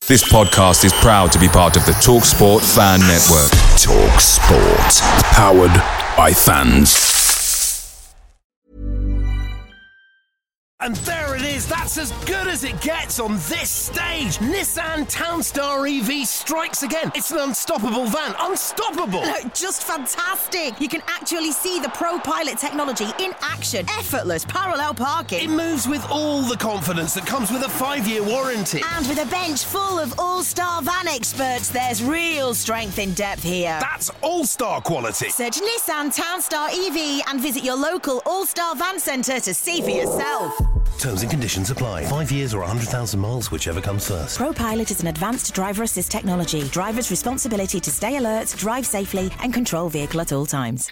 This podcast is proud to be part of the TalkSport Fan Network. TalkSport. Powered by fans. And there it is, that's as good as it gets on this stage. Nissan Townstar EV strikes again. It's an unstoppable van, unstoppable. Just fantastic. You can actually see the ProPilot technology in action. Effortless parallel parking. It moves with all the confidence that comes with a 5-year warranty. And with a bench full of all-star van experts, there's real strength in depth here. That's all-star quality. Search Nissan Townstar EV and visit your local all-star van centre to see for yourself. Terms and conditions apply. 5 years or 100,000 miles, whichever comes first. ProPilot is an advanced driver assist technology. Driver's responsibility to stay alert, drive safely, and control vehicle at all times.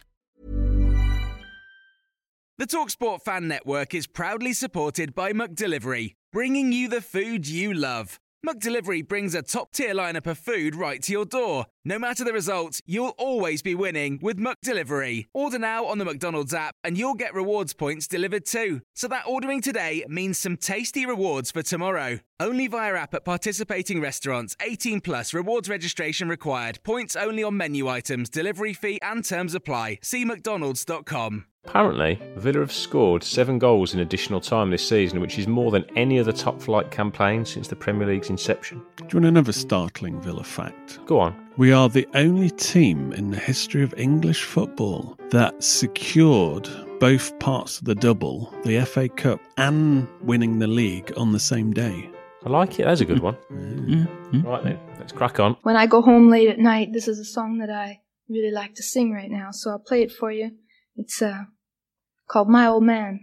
The TalkSport Fan Network is proudly supported by McDelivery, bringing you the food you love. McDelivery brings a top-tier lineup of food right to your door. No matter the result, you'll always be winning with McDelivery. Order now on the McDonald's app and you'll get rewards points delivered too. So that ordering today means some tasty rewards for tomorrow. Only via app at participating restaurants. 18 plus. Rewards registration required. Points only on menu items. Delivery fee and terms apply. See mcdonalds.com. Apparently, Villa have scored 7 goals in additional time this season, which is more than any other top-flight campaign since the Premier League's inception. Do you want another startling Villa fact? Go on. We are the only team in the history of English football that secured both parts of the double, the FA Cup and winning the league, on the same day. I like it. That's a good one. Right then, let's crack on. When I go home late at night, this is a song that I really like to sing right now, so I'll play it for you. It's called My Old Man.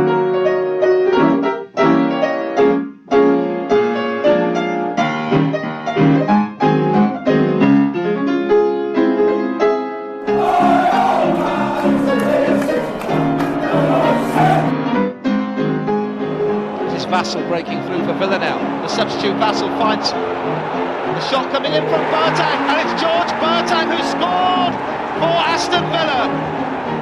This is Vassell breaking through for Villa now. The substitute Vassell finds the shot coming in from Boateng, and it's George Boateng who scored for Aston Villa.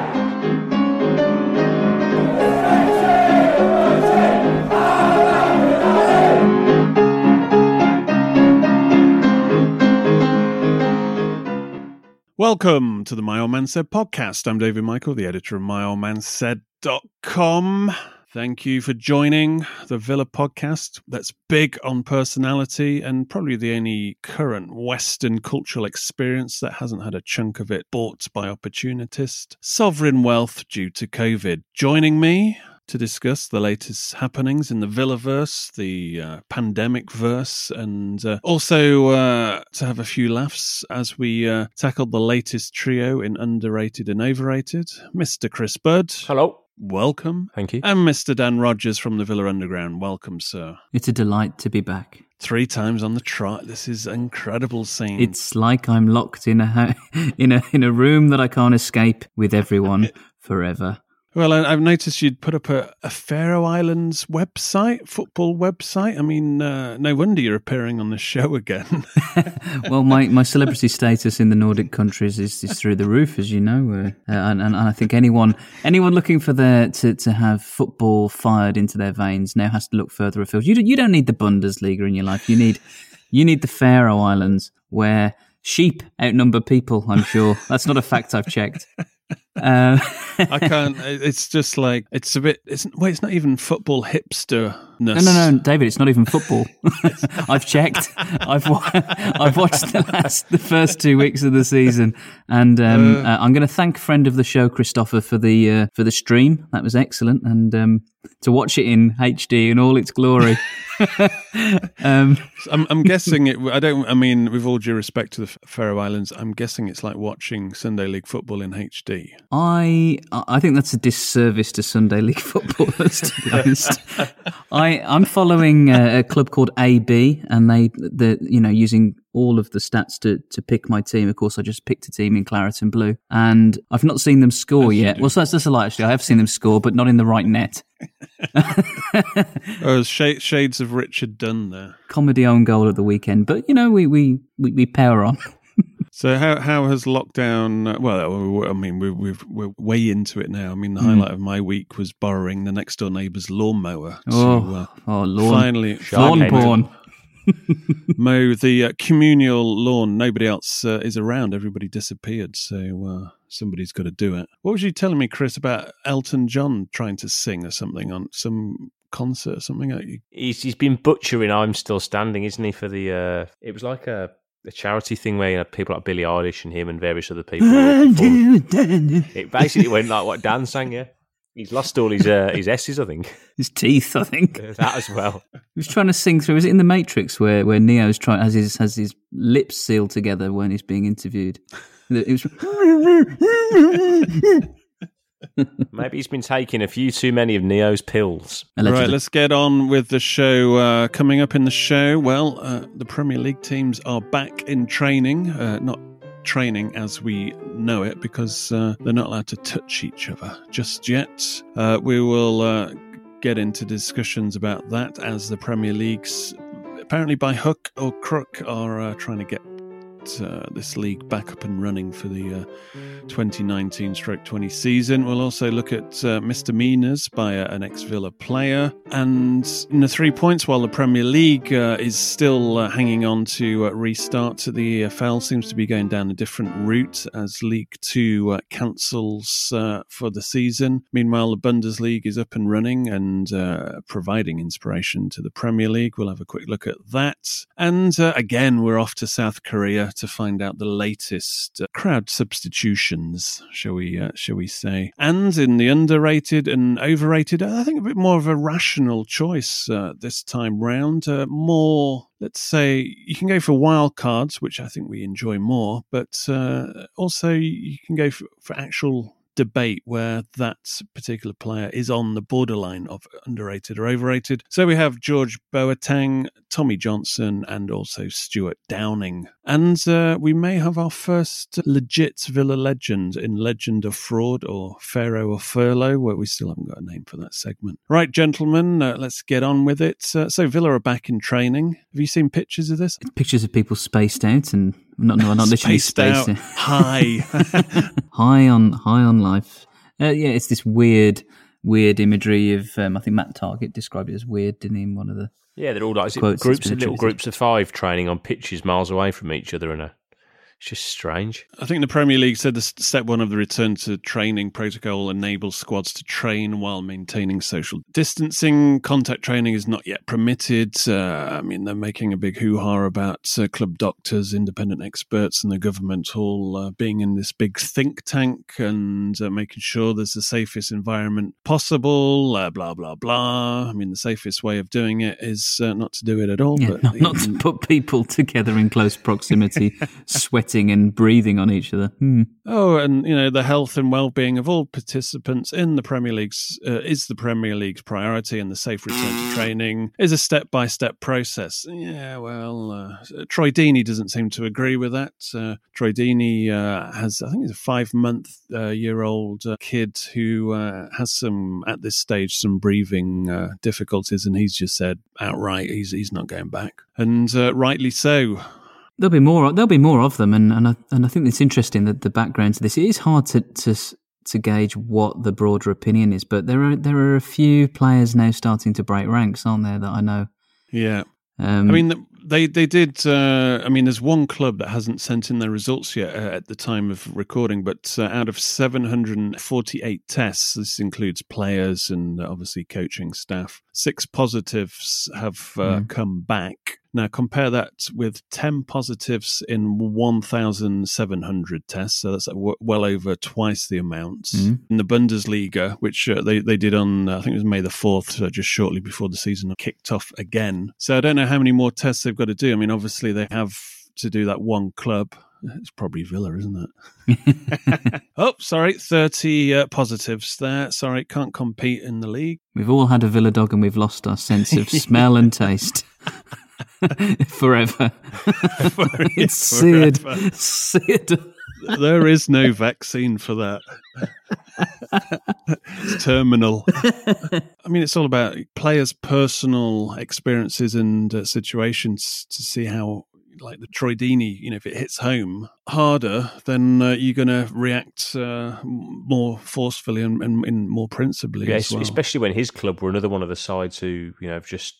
Welcome to the My Old Man Said podcast. I'm David Michael, the editor of myOldManSaid.com. Thank you for joining the Villa podcast that's big on personality and probably the only current Western cultural experience that hasn't had a chunk of it bought by opportunist sovereign wealth due to COVID. Joining me to discuss the latest happenings in the Villaverse, the pandemic verse, and also to have a few laughs as we tackled the latest trio in Underrated and Overrated, Mr. Chris Budd. Hello. Welcome. Thank you. And Mr. Dan Rogers from the Villa Underground. Welcome, sir. It's a delight to be back. 3 times on the trot. This is an incredible scene. It's like I'm locked in a in a room that I can't escape with everyone forever. Well, I've noticed you'd put up a Faroe Islands website, football website. I mean, no wonder you're appearing on the show again. Well, my celebrity status in the Nordic countries is through the roof, as you know. And I think anyone looking for to have football fired into their veins now has to look further afield. You don't need the Bundesliga in your life. You need the Faroe Islands, where sheep outnumber people, I'm sure. That's not a fact I've checked. I can't. It's just like it's a bit. It's not even football hipster-ness. No, David. It's not even football. I've checked. I've watched the first 2 weeks of the season, and I'm going to thank friend of the show Christopher for the stream. That was excellent, and to watch it in HD in all its glory. I'm guessing it. I mean, with all due respect to the Faroe Islands, I'm guessing it's like watching Sunday League football in HD. I think that's a disservice to Sunday League footballers, to be honest. I'm following a club called AB, and they're using all of the stats to pick my team. Of course, I just picked a team in claret and blue, and I've not seen them score yet. Well, so that's a lie, actually. I have seen them score, but not in the right net. Shades of Richard Dunn there. Comedy own goal at the weekend, but we power on. So how has lockdown? Well, I mean, we're way into it now. I mean, the highlight of my week was borrowing the next door neighbour's lawnmower. Lawn Finally, lawn porn. mow the communal lawn. Nobody else is around. Everybody disappeared, so somebody's got to do it. What was you telling me, Chris, about Elton John trying to sing or something on some concert or something? He's been butchering I'm Still Standing, isn't he, for the... it was like a charity thing where you had people like Billie Eilish and him and various other people. It basically went like what Dan sang, yeah. He's lost all his S's, I think. His teeth, I think. That as well. He was trying to sing through. Was it in The Matrix where Neo's has his lips sealed together when he's being interviewed? It was. Maybe he's been taking a few too many of Neo's pills. Allegedly. Right, let's get on with the show. Coming up in the show, well, the Premier League teams are back in training. Not training as we know it, because they're not allowed to touch each other just yet. We will get into discussions about that as the Premier Leagues, apparently by hook or crook, are trying to get this league back up and running for the 2019/20 season. We'll also look at misdemeanours by an ex-Villa player, and in the 3 points, while the Premier League is still hanging on to restart, the EFL seems to be going down a different route as League 2 cancels for the season. Meanwhile, the Bundesliga is up and running and providing inspiration to the Premier League. We'll have a quick look at that. And again, we're off to South Korea to find out the latest crowd substitutions, shall we say. And in the underrated and overrated, I think a bit more of a rational choice this time round. More, let's say, you can go for wild cards, which I think we enjoy more, but also you can go for actual debate where that particular player is on the borderline of underrated or overrated. So we have George Boateng, Tommy Johnson, and also Stuart Downing. And we may have our first legit Villa legend in Legend of Fraud, or Pharaoh or Furlough, where we still haven't got a name for that segment. Right, gentlemen, let's get on with it. So Villa are back in training. Have you seen pictures of this? Pictures of people spaced out and not literally spaced out. High. high on life. Yeah, it's this weird imagery of. I think Matt Targett described it as weird, didn't he? In one of the they're all like little groups of 5 training on pitches miles away from each other, and it's just strange. I think the Premier League said the step 1 of the return to training protocol enables squads to train while maintaining social distancing. Contact training is not yet permitted. They're making a big hoo-ha about club doctors, independent experts, and the government all being in this big think tank and making sure there's the safest environment possible, blah, blah, blah. The safest way of doing it is not to do it at all. Yeah, but not to put people together in close proximity, sweating and breathing on each other. Oh, and the health and well-being of all participants in the Premier League's is the Premier League's priority, and the safe return to training is a step-by-step process. Yeah, well, Troy Deeney doesn't seem to agree with that. Troy Deeney has, I think, he's a 5-month-year-old kid who has at this stage, some breathing difficulties, and he's just said outright he's not going back, and rightly so. There'll be more of them, and I think it's interesting that the background to this. It is hard to gauge what the broader opinion is, but there are a few players now starting to break ranks, aren't there? That I know. Yeah, they did. There's one club that hasn't sent in their results yet at the time of recording, but out of 748 tests, this includes players and obviously coaching staff, 6 positives have come back. Now, compare that with 10 positives in 1,700 tests, so that's well over twice the amount. In the Bundesliga, which they did on, I think it was May the 4th, so just shortly before the season kicked off again. So I don't know how many more tests they've got to do. Obviously they have to do that one club. It's probably Villa, isn't it? 30 positives there. Sorry, can't compete in the league. We've all had a Villa dog and we've lost our sense of smell and taste. Forever. It's seared. There is no vaccine for that. It's terminal. It's all about players' personal experiences and situations to see how, like the Troy Deeney, if it hits home harder, then you're going to react more forcefully and more principally as well. Especially when his club were another one of the sides who, have just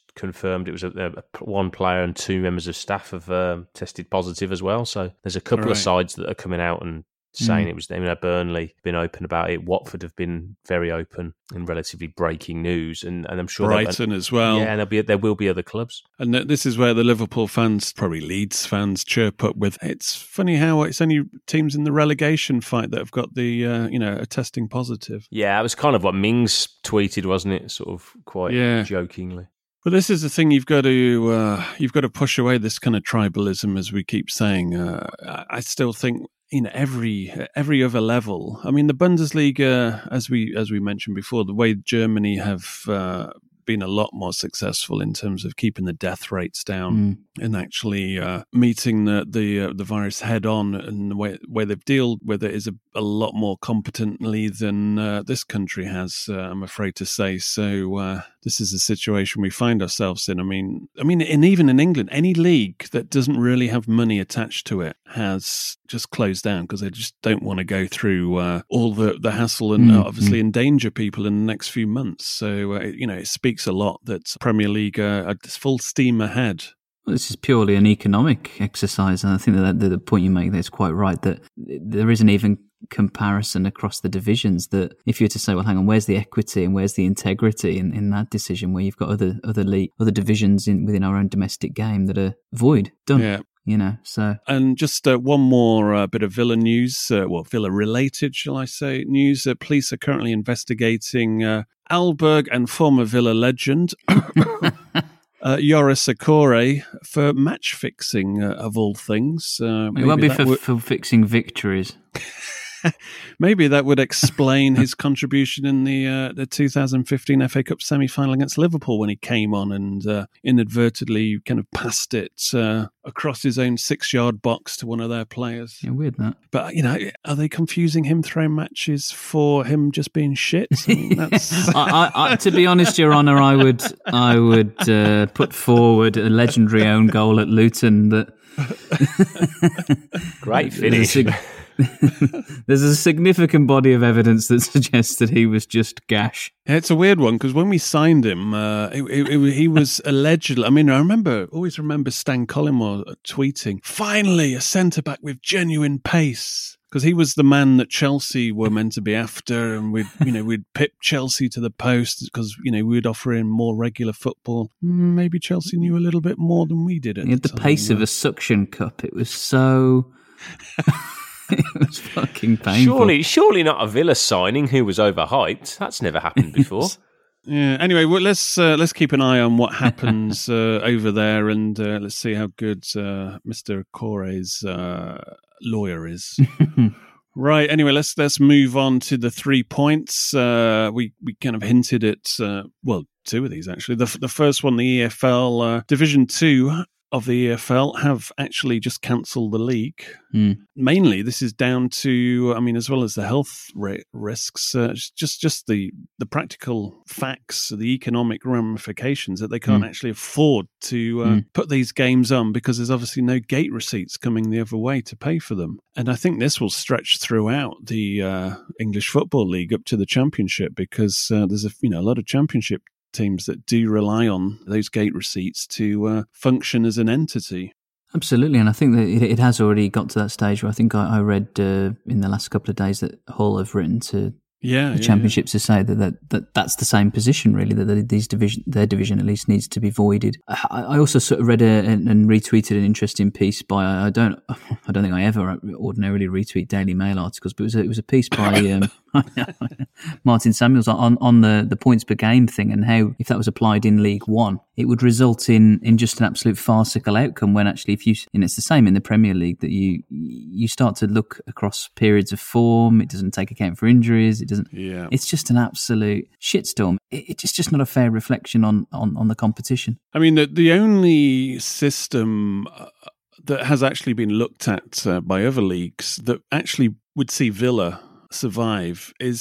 confirmed it was one player and 2 members of staff have tested positive as well. So there's a couple of sides that are coming out and saying it was them. Burnley been open about it. Watford have been very open in relatively breaking news, and I'm sure Brighton as well. Yeah, and there will be other clubs. And this is where the Liverpool fans, probably Leeds fans, chirp up with. It's funny how it's only teams in the relegation fight that have got the a testing positive. Yeah, it was kind of what Mings tweeted, wasn't it? Sort of quite jokingly. But this is the thing, you've got to push away this kind of tribalism, as we keep saying. I still think every other level. I mean, the Bundesliga, as we mentioned before, the way Germany have been a lot more successful in terms of keeping the death rates down and actually meeting the virus head on, and the way they've dealt with it is a lot more competently than this country has, I'm afraid to say. So this is a situation we find ourselves in. I mean, and even in England, any league that doesn't really have money attached to it has just closed down because they just don't want to go through all the hassle and obviously endanger people in the next few months. So it speaks a lot that Premier League are full steam ahead. Well, this is purely an economic exercise, and I think that the point you make there is quite right, that there isn't even comparison across the divisions. That if you were to say, well, hang on, where's the equity and where's the integrity in that decision, where you've got other divisions within our own domestic game that are void, done. Yeah. So. And just one more bit of Villa news, Villa-related, shall I say, news. Police are currently investigating Alberg and former Villa legend Yoris Akore for match fixing, of all things. It won't be for fixing victories. Maybe that would explain his contribution in the 2015 FA Cup semi-final against Liverpool, when he came on and inadvertently kind of passed it across his own 6-yard box to one of their players. Yeah, weird that. But are they confusing him throwing matches for him just being shit? I mean, that's... I, to be honest, Your Honour, I would put forward a legendary own goal at Luton that. Great finish. There's a significant body of evidence that suggests that he was just gash. Yeah, it's a weird one, because when we signed him, he was allegedly... I mean, I always remember Stan Collymore tweeting, "Finally, a centre-back with genuine pace." Because he was the man that Chelsea were meant to be after, and we'd pip Chelsea to the post because we'd offer him more regular football. Maybe Chelsea knew a little bit more than we did. He had the pace of a suction cup. It was so... It was fucking painful. Surely not a Villa signing who was overhyped. That's never happened before. Yeah. Anyway, well, let's keep an eye on what happens over there, and let's see how good Mr. Akore's lawyer is. Right. Anyway, let's move on to the 3 points. We kind of hinted at 2 of these actually. The first one, the EFL Division 2 of the EFL have actually just cancelled the league. Mainly, this is down to, as well as the health risks, just the practical facts, the economic ramifications, that they can't actually afford to put these games on, because there's obviously no gate receipts coming the other way to pay for them. And I think this will stretch throughout the English Football League up to the Championship, because there's a lot of Championship teams that do rely on those gate receipts to function as an entity. Absolutely, and I think that it has already got to that stage where I think I read in the last couple of days that Hull have written to the Championship to say that's the same position, really, that their division at least needs to be voided. I also sort of read and retweeted an interesting piece by I don't think I ever ordinarily retweet Daily Mail articles, but it was a piece by Martin Samuels on the points per game thing, and how if that was applied in League One, it would result in just an absolute farcical outcome, when actually it's the same in the Premier League, that you start to look across periods of form. It doesn't take account for injuries. It's just an absolute shitstorm. It's just not a fair reflection on the competition. I mean, the only system that has actually been looked at by other leagues that actually would see Villa survive is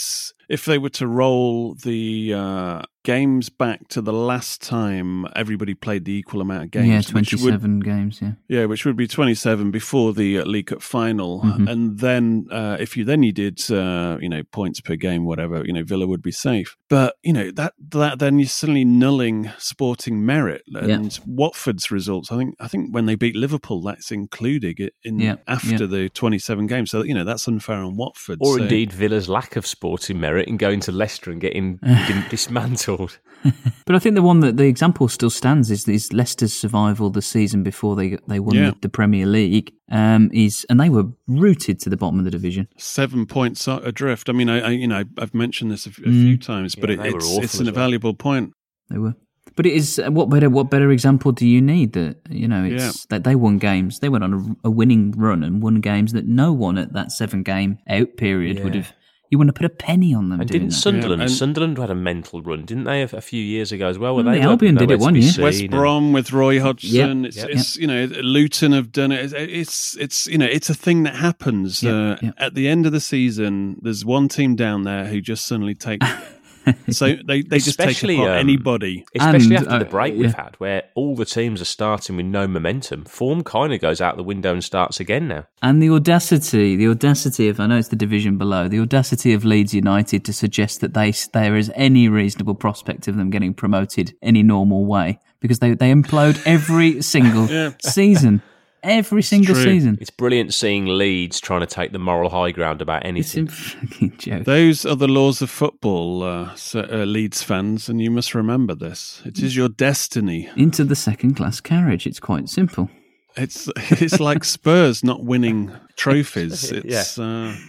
if they were to roll the games back to the last time everybody played the equal amount of games. Yeah, 27 games, yeah. Yeah, which would be 27 before the League Cup final. And then if you did, points per game, whatever, Villa would be safe. But, that then you're suddenly nulling sporting merit. And Watford's results, I think when they beat Liverpool, that's included after the 27 games. So, that's unfair on Watford. Or indeed Villa's lack of sporting merit in going to Leicester and getting dismantled. But I think the example still stands is Leicester's survival the season before they won the Premier League. And they were rooted to the bottom of the division. 7 points adrift. I mean, I've mentioned this a few times, but it's an valuable point. They were. But it is what better example do you need that that they won games. They went on a winning run and won games that no one at that 7-game out period would have. You wouldn't have put a penny on them. And didn't Sunderland? Sunderland had a mental run, didn't they? A few years ago as well. Where they Albion did it one year. West Brom with Roy Hodgson. It's Luton have done it. It's a thing that happens. At the end of the season, there's one team down there who just suddenly take. So they just take apart anybody. Especially after the break we've had, where all the teams are starting with no momentum. Form kind of goes out the window and starts again now. And the audacity of, I know it's the division below, the audacity of Leeds United to suggest that there is any reasonable prospect of them getting promoted any normal way, because they implode every single season. Every single season. It's brilliant seeing Leeds trying to take the moral high ground about anything. It's a fucking joke. Those are the laws of football, Leeds fans, and you must remember this. It is your destiny. Into the second-class carriage. It's quite simple. It's like Spurs not winning trophies. It's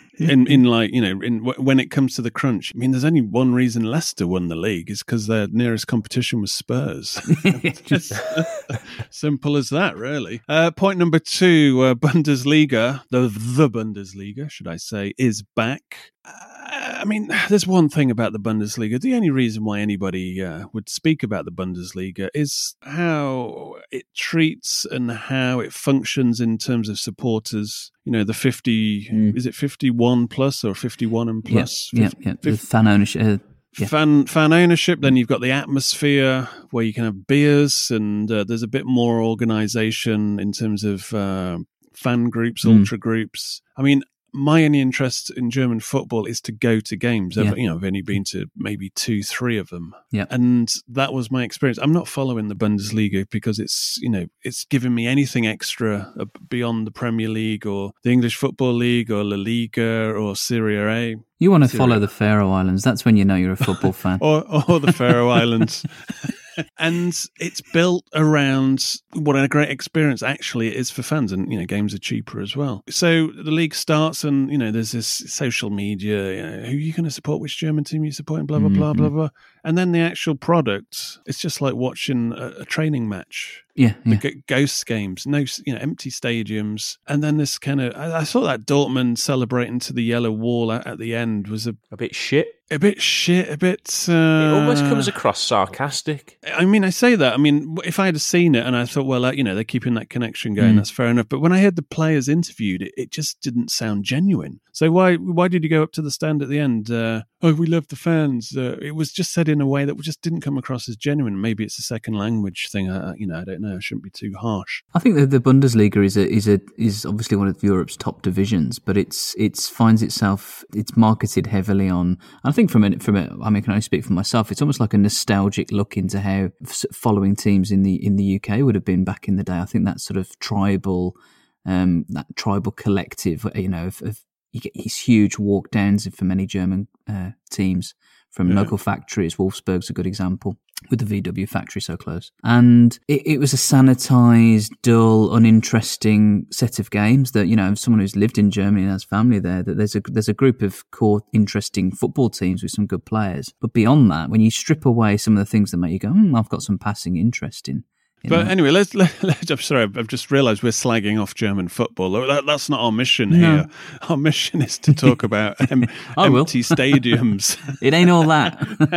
when it comes to the crunch. I mean, there's only one reason Leicester won the league is because their nearest competition was Spurs. Just simple as that, really. Point number 2, Bundesliga, the Bundesliga, should I say, is back. I mean, there's one thing about the Bundesliga. The only reason why anybody would speak about the Bundesliga is how it treats and how it functions in terms of supporters. The 50, is it 51 plus or 51 and plus? The fan ownership. Fan ownership. Then you've got the atmosphere where you can have beers, and there's a bit more organisation in terms of fan groups, ultra groups. I mean, my only interest in German football is to go to games. I've only been to maybe 2-3 of them. Yeah. And that was my experience. I'm not following the Bundesliga because it's giving me anything extra beyond the Premier League or the English Football League or La Liga or Serie A. You want to follow the Faroe Islands. That's when you know you're a football fan. or the Faroe Islands. And it's built around what a great experience actually it is for fans, and games are cheaper as well. So the league starts, and there's this social media. Who are you going to support? Which German team you supporting? Blah blah blah blah blah. And then the actual product, it's just like watching a training match. Yeah. Ghost games, empty stadiums, and then this kind of. I thought that Dortmund celebrating to the yellow wall at the end was a bit shit. It almost comes across sarcastic. I mean, I say that. I mean, if I had seen it and I thought, well, they're keeping that connection going, that's fair enough. But when I heard the players interviewed, it just didn't sound genuine. So why did you go up to the stand at the end? We love the fans. It was just said in a way that just didn't come across as genuine. Maybe it's a second language thing. I don't know. I shouldn't be too harsh. I think that the Bundesliga is obviously one of Europe's top divisions, but it's marketed heavily on. I think from it. I mean, I can only speak for myself. It's almost like a nostalgic look into how following teams in the UK would have been back in the day. I think that sort of tribal collective, you get these huge walk downs for many German teams from local factories. Wolfsburg's a good example, with the VW factory so close. And it was a sanitized, dull, uninteresting set of games that, someone who's lived in Germany and has family there, that there's a group of core interesting football teams with some good players. But beyond that, when you strip away some of the things that make you go, I've got some passing interest in. But anyway, I'm sorry, I've just realised we're slagging off German football. That's not our mission here. Our mission is to talk about empty stadiums. It ain't all that.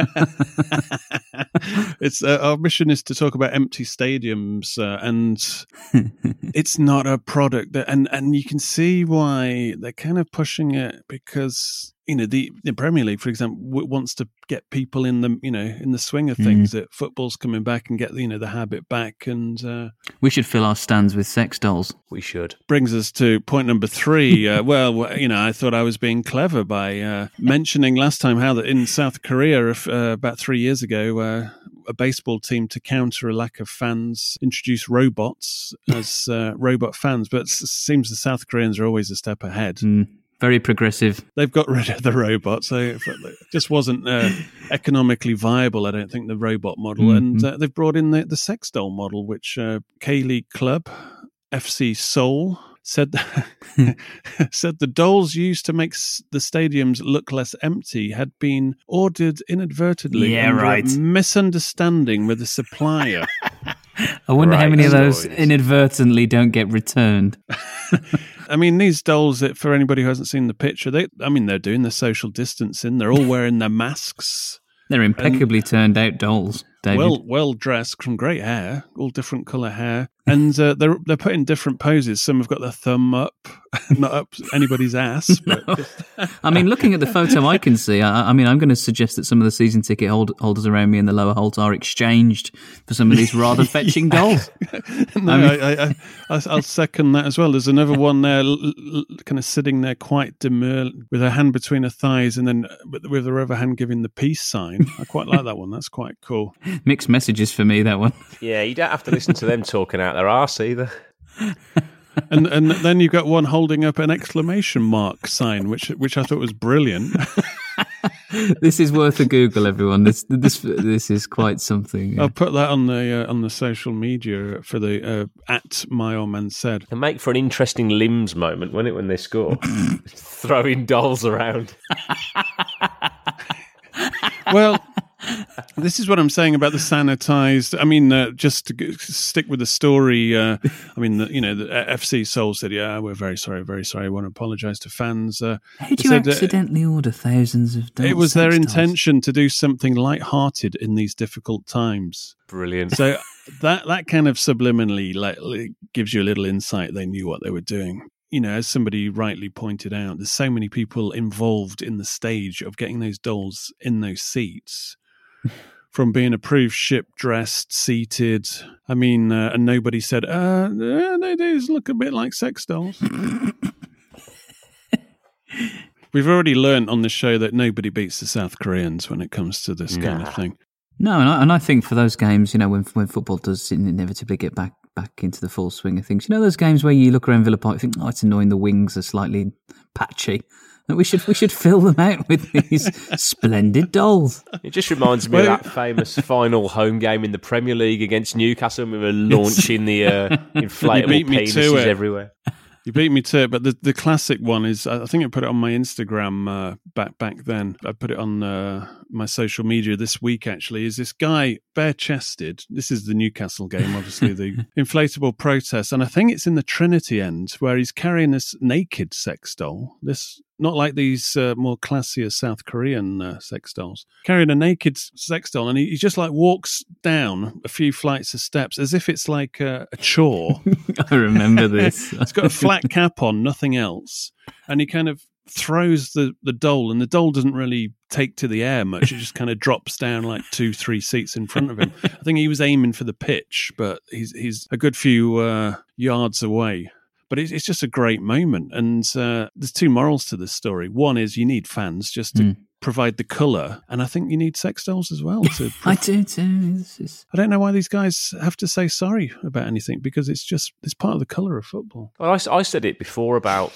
Our mission is to talk about empty stadiums, and it's not a product and you can see why they're kind of pushing it, because the Premier League, for example, wants to get people in the swing of things. That football's coming back and get the habit back, and we should fill our stands with sex dolls. We should. Brings us to point number 3. I thought I was being clever by mentioning last time how that in South Korea, about 3 years ago, a baseball team, to counter a lack of fans, introduced robots as robot fans. But it seems the South Koreans are always a step ahead. Very progressive. They've got rid of the robots. So it just wasn't economically viable, I don't think, the robot model. And they've brought in the sex doll model, which K-League Club, FC Seoul, said the dolls used to make the stadiums look less empty had been ordered inadvertently misunderstanding with the supplier. I wonder how many of those inadvertently don't get returned. I mean, these dolls, for anybody who hasn't seen the picture, they're doing the social distancing. They're all wearing their masks. They're impeccably turned out dolls, David. Well dressed, from great hair, all different colour hair. And they're put in different poses. Some have got their thumb up, not up anybody's ass. But I mean, looking at the photo I can see, I'm going to suggest that some of the season ticket holders around me in the lower holds are exchanged for some of these rather fetching dolls. I'll second that as well. There's another one there, kind of sitting there quite demure, with her hand between her thighs, and then with her other hand giving the peace sign. I quite like that one. That's quite cool. Mixed messages for me, that one. Yeah, you don't have to listen to them talking out their arse either. And then you've got one holding up an exclamation mark sign, which I thought was brilliant. This is worth a Google, everyone. This is quite something. I'll put that on the social media for the at My Old Man Said. And make for an interesting limbs moment, won't it, when they score? Throwing dolls around. Well, this is what I'm saying about the sanitized. I mean, just to stick with the story. The FC Seoul said, "Yeah, we're very sorry. I want to apologise to fans." How did you accidentally order thousands of dolls? It was their intention to do something light-hearted in these difficult times. Brilliant. So that kind of subliminally gives you a little insight. They knew what they were doing. As somebody rightly pointed out, there's so many people involved in the stage of getting those dolls in those seats. From being approved, shipped, dressed, seated. I mean, and nobody said, they do look a bit like sex dolls. We've already learned on the show that nobody beats the South Koreans when it comes to this kind of thing. No, and I think for those games, when football does inevitably get back into the full swing of things, those games where you look around Villa Park and think, it's annoying, the wings are slightly patchy. That we should fill them out with these splendid dolls. It just reminds me of that famous final home game in the Premier League against Newcastle, when we were launching the inflatable penises everywhere. You beat me to it, but the classic one is, I think I put it on my Instagram back then. I put it on my social media this week, actually, is this guy bare-chested. This is the Newcastle game, obviously, the inflatable protest. And I think it's in the Trinity end, where he's carrying this naked sex doll. Not like these more classier South Korean sex dolls. Carrying a naked sex doll, and he just walks down a few flights of steps as if it's like a chore. I remember this. It's got a flat cap on, nothing else. And he kind of throws the doll, and the doll doesn't really take to the air much. It just kind of drops down like 2-3 seats in front of him. I think he was aiming for the pitch, but he's a good few yards away. But it's just a great moment. And there's two morals to this story. One is you need fans just to provide the colour. And I think you need sex dolls as well. I do too. I don't know why these guys have to say sorry about anything, because it's part of the colour of football. Well, I said it before about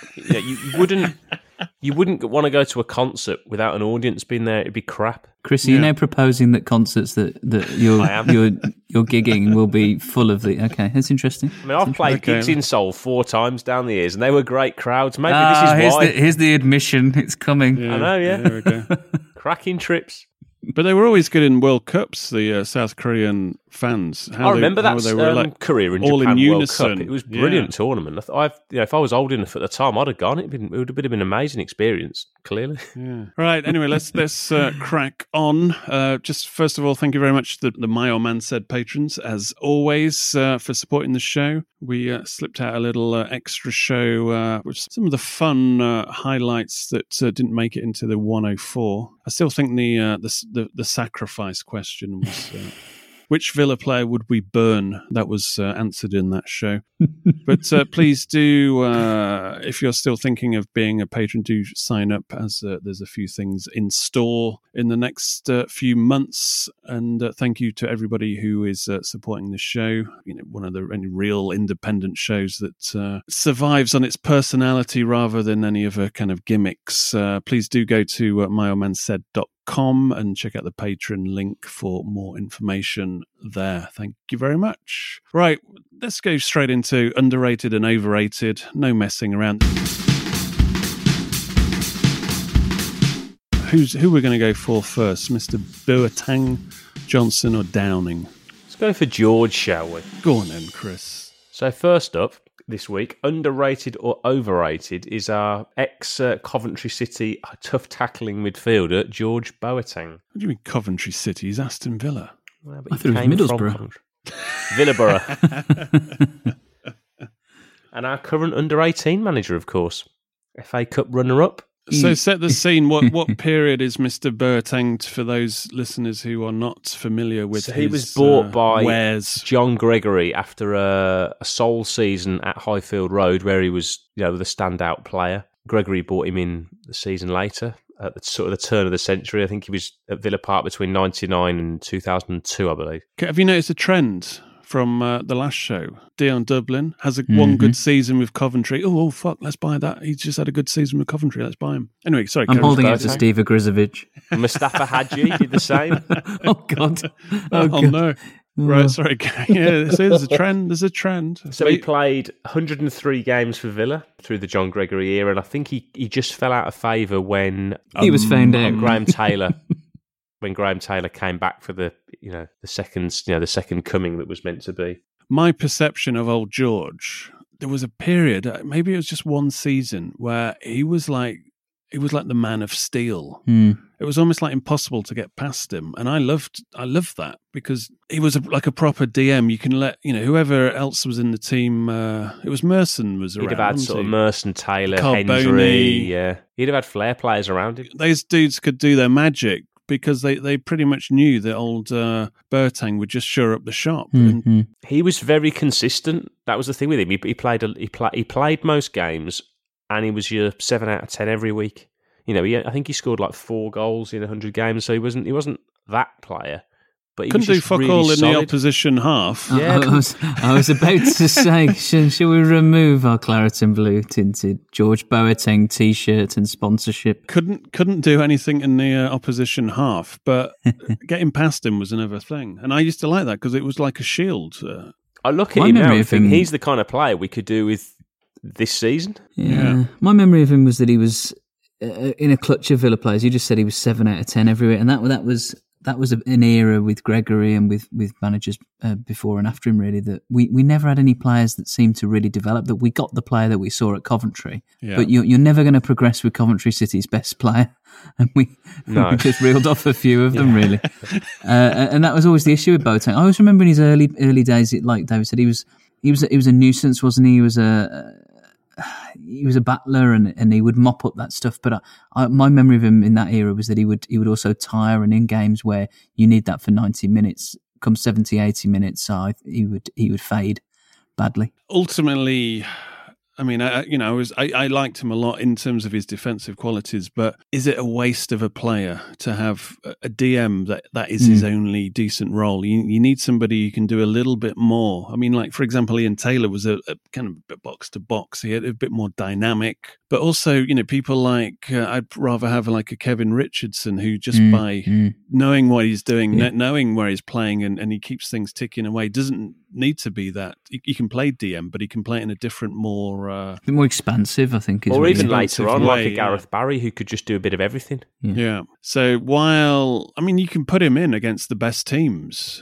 you wouldn't want to go to a concert without an audience being there. It'd be crap. Chris, are you now proposing that concerts that you're gigging will be full of the... Okay, that's interesting. I mean, I've played gigs in Seoul 4 times down the years, and they were great crowds. Maybe this is why. Here's the admission. It's coming. Yeah, I know, yeah. There we go. Cracking trips. But they were always good in World Cups, the South Korean fans. I remember that career in all Japan in World unison. Cup. It was a brilliant tournament. If I was old enough at the time, I'd have gone. It would have been an amazing experience, clearly. Yeah. Right, anyway, let's crack on. Just first of all, thank you very much to the My Old Man Said patrons, as always, for supporting the show. We slipped out a little extra show with some of the fun highlights that didn't make it into the 104. I still think the sacrifice question was... which Villa player would we burn? That was answered in that show. But please do, if you're still thinking of being a patron, do sign up, as there's a few things in store in the next few months. And thank you to everybody who is supporting the show. One of the only real independent shows that survives on its personality rather than any of her kind of gimmicks. Please do go to myoldmansaid.com and check out the Patreon link for more information there. Thank you very much. Right, let's go straight into underrated and overrated. No messing around. Who we're going to go for first? Mr. Boateng, Johnson or Downing? Let's go for George, shall we? Go on then, Chris. So first up this week, underrated or overrated, is our ex-Coventry City tough tackling midfielder, George Boateng. What do you mean Coventry City? He's Aston Villa. Well, I thought it was Middlesbrough. Villaborough. And our current under-18 manager, of course. FA Cup runner-up. So set the scene. What period is Mr. Boateng, for those listeners who are not familiar with he was bought by wares. John Gregory after a sole season at Highfield Road, where he was the standout player. Gregory bought him in the season later, at the turn of the century. I think he was at Villa Park between 1999 and 2002, I believe. Have you noticed a trend from the last show? Dion Dublin has one good season with Coventry. Oh, fuck, let's buy that. He's just had a good season with Coventry. Let's buy him. Anyway, sorry. I'm holding out to Steve Agrizovic. Mustafa Hadji did the same. Oh, God. Oh, no. Right, sorry. Yeah, so there's a trend. There's a trend. So he played 103 games for Villa through the John Gregory era, and I think he just fell out of favour when... he was found out. Graham Taylor... when Graham Taylor came back for the second coming that was meant to be. My perception of old George, there was a period, maybe it was just one season, where he was like the man of steel. It was almost like impossible to get past him, and I loved that, because he was like a proper DM. You can let whoever else was in the team. It was Merson was around. He'd have had sort of Merson, Taylor, Carboni. Hendry. Yeah, he'd have had flair players around him. Those dudes could do their magic, because they pretty much knew that old Boateng would just shore up the shop. Mm-hmm. He was very consistent. That was the thing with him. He played most games, and he was your 7 out of 10 every week. I think he scored like 4 goals in 100 games, so he wasn't that player. But he couldn't was do fuck really all in solid. the opposition half. Yeah, I was about to say, shall we remove our claret and blue tinted George Boateng T-shirt and sponsorship? Couldn't do anything in the opposition half, but getting past him was another thing. And I used to like that, because it was like a shield. I look at him now and think he's the kind of player we could do with this season. Yeah. My memory of him was that he was in a clutch of Villa players. You just said he was 7 out of 10 everywhere, and that was an era with Gregory and with managers before and after him, really, that we never had any players that seemed to really develop, that we got the player that we saw at Coventry. Yeah. But you're never going to progress with Coventry City's best player. And we just reeled off a few of them, really. And that was always the issue with Boateng. I always remember in his early days, like David said, he was a nuisance, wasn't he? He was a battler, and he would mop up that stuff. But my memory of him in that era was that he would also tire, and in games where you need that for 90 minutes, come 70, 80 minutes, he would fade badly. Ultimately, I mean, I liked him a lot in terms of his defensive qualities, but is it a waste of a player to have a DM that is his only decent role? You need somebody who can do a little bit more. I mean, like, for example, Ian Taylor was a kind of box to box. He had a bit more dynamic, but also, people like, I'd rather have like a Kevin Richardson, who just by knowing what he's doing, knowing where he's playing, and he keeps things ticking away, doesn't need to be that. He can play DM, but he can play it in a different, more a bit more expansive, I think. Or even later on, like a Gareth Barry, who could just do a bit of everything. Yeah. So while, I mean, you can put him in against the best teams,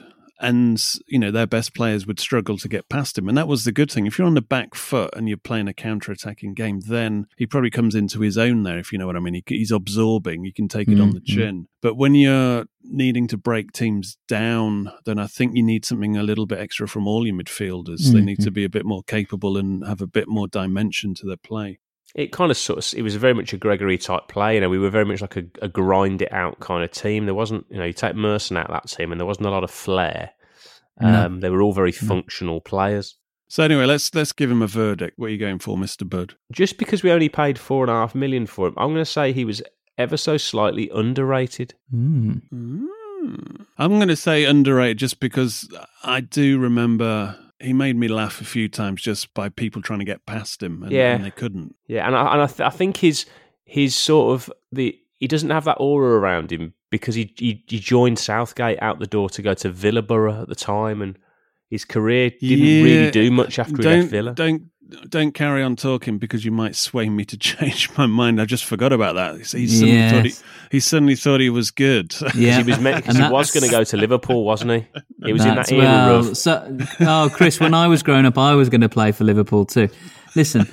and their best players would struggle to get past him. And that was the good thing. If you're on the back foot and you're playing a counter-attacking game, then he probably comes into his own there, if you know what I mean. He's absorbing. You can take it on the chin. But when you're needing to break teams down, then I think you need something a little bit extra from all your midfielders. They need to be a bit more capable and have a bit more dimension to their play. It kind of it was very much a Gregory type play. We were very much like a grind it out kind of team. There wasn't, you take Merson out of that team and there wasn't a lot of flair. They were all very functional players. So anyway, let's give him a verdict. What are you going for, Mr. Budd? Just because we only paid $4.5 million for him, I'm going to say he was ever so slightly underrated. I'm going to say underrated just because I do remember he made me laugh a few times just by people trying to get past him, and they couldn't. Yeah, and I think his sort of he doesn't have that aura around him because he joined Southgate out the door to go to Villaborough at the time, and his career didn't really do much after he left Villa. Don't carry on talking because you might sway me to change my mind. I just forgot about that. He suddenly thought he was good. Yeah, he was going to go to Liverpool, wasn't he? He was in that era of... Chris, when I was growing up, I was going to play for Liverpool too. Listen,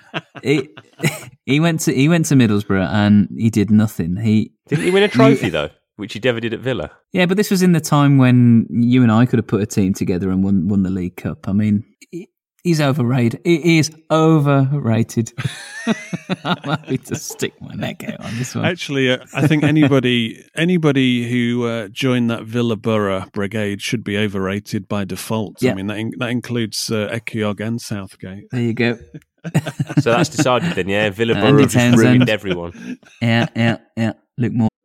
he went to Middlesbrough and he did nothing. Didn't he win a trophy though? Which he never did at Villa. Yeah, but this was in the time when you and I could have put a team together and won the League Cup. I mean, he's overrated. He is overrated. I'm happy to stick my neck out on this one. Actually, I think anybody who joined that Villaborough brigade should be overrated by default. Yep. I mean, that includes Ekiog and Southgate. There you go. So that's decided then, yeah? Villaborough just ruined everyone. Yeah. Luke Moore.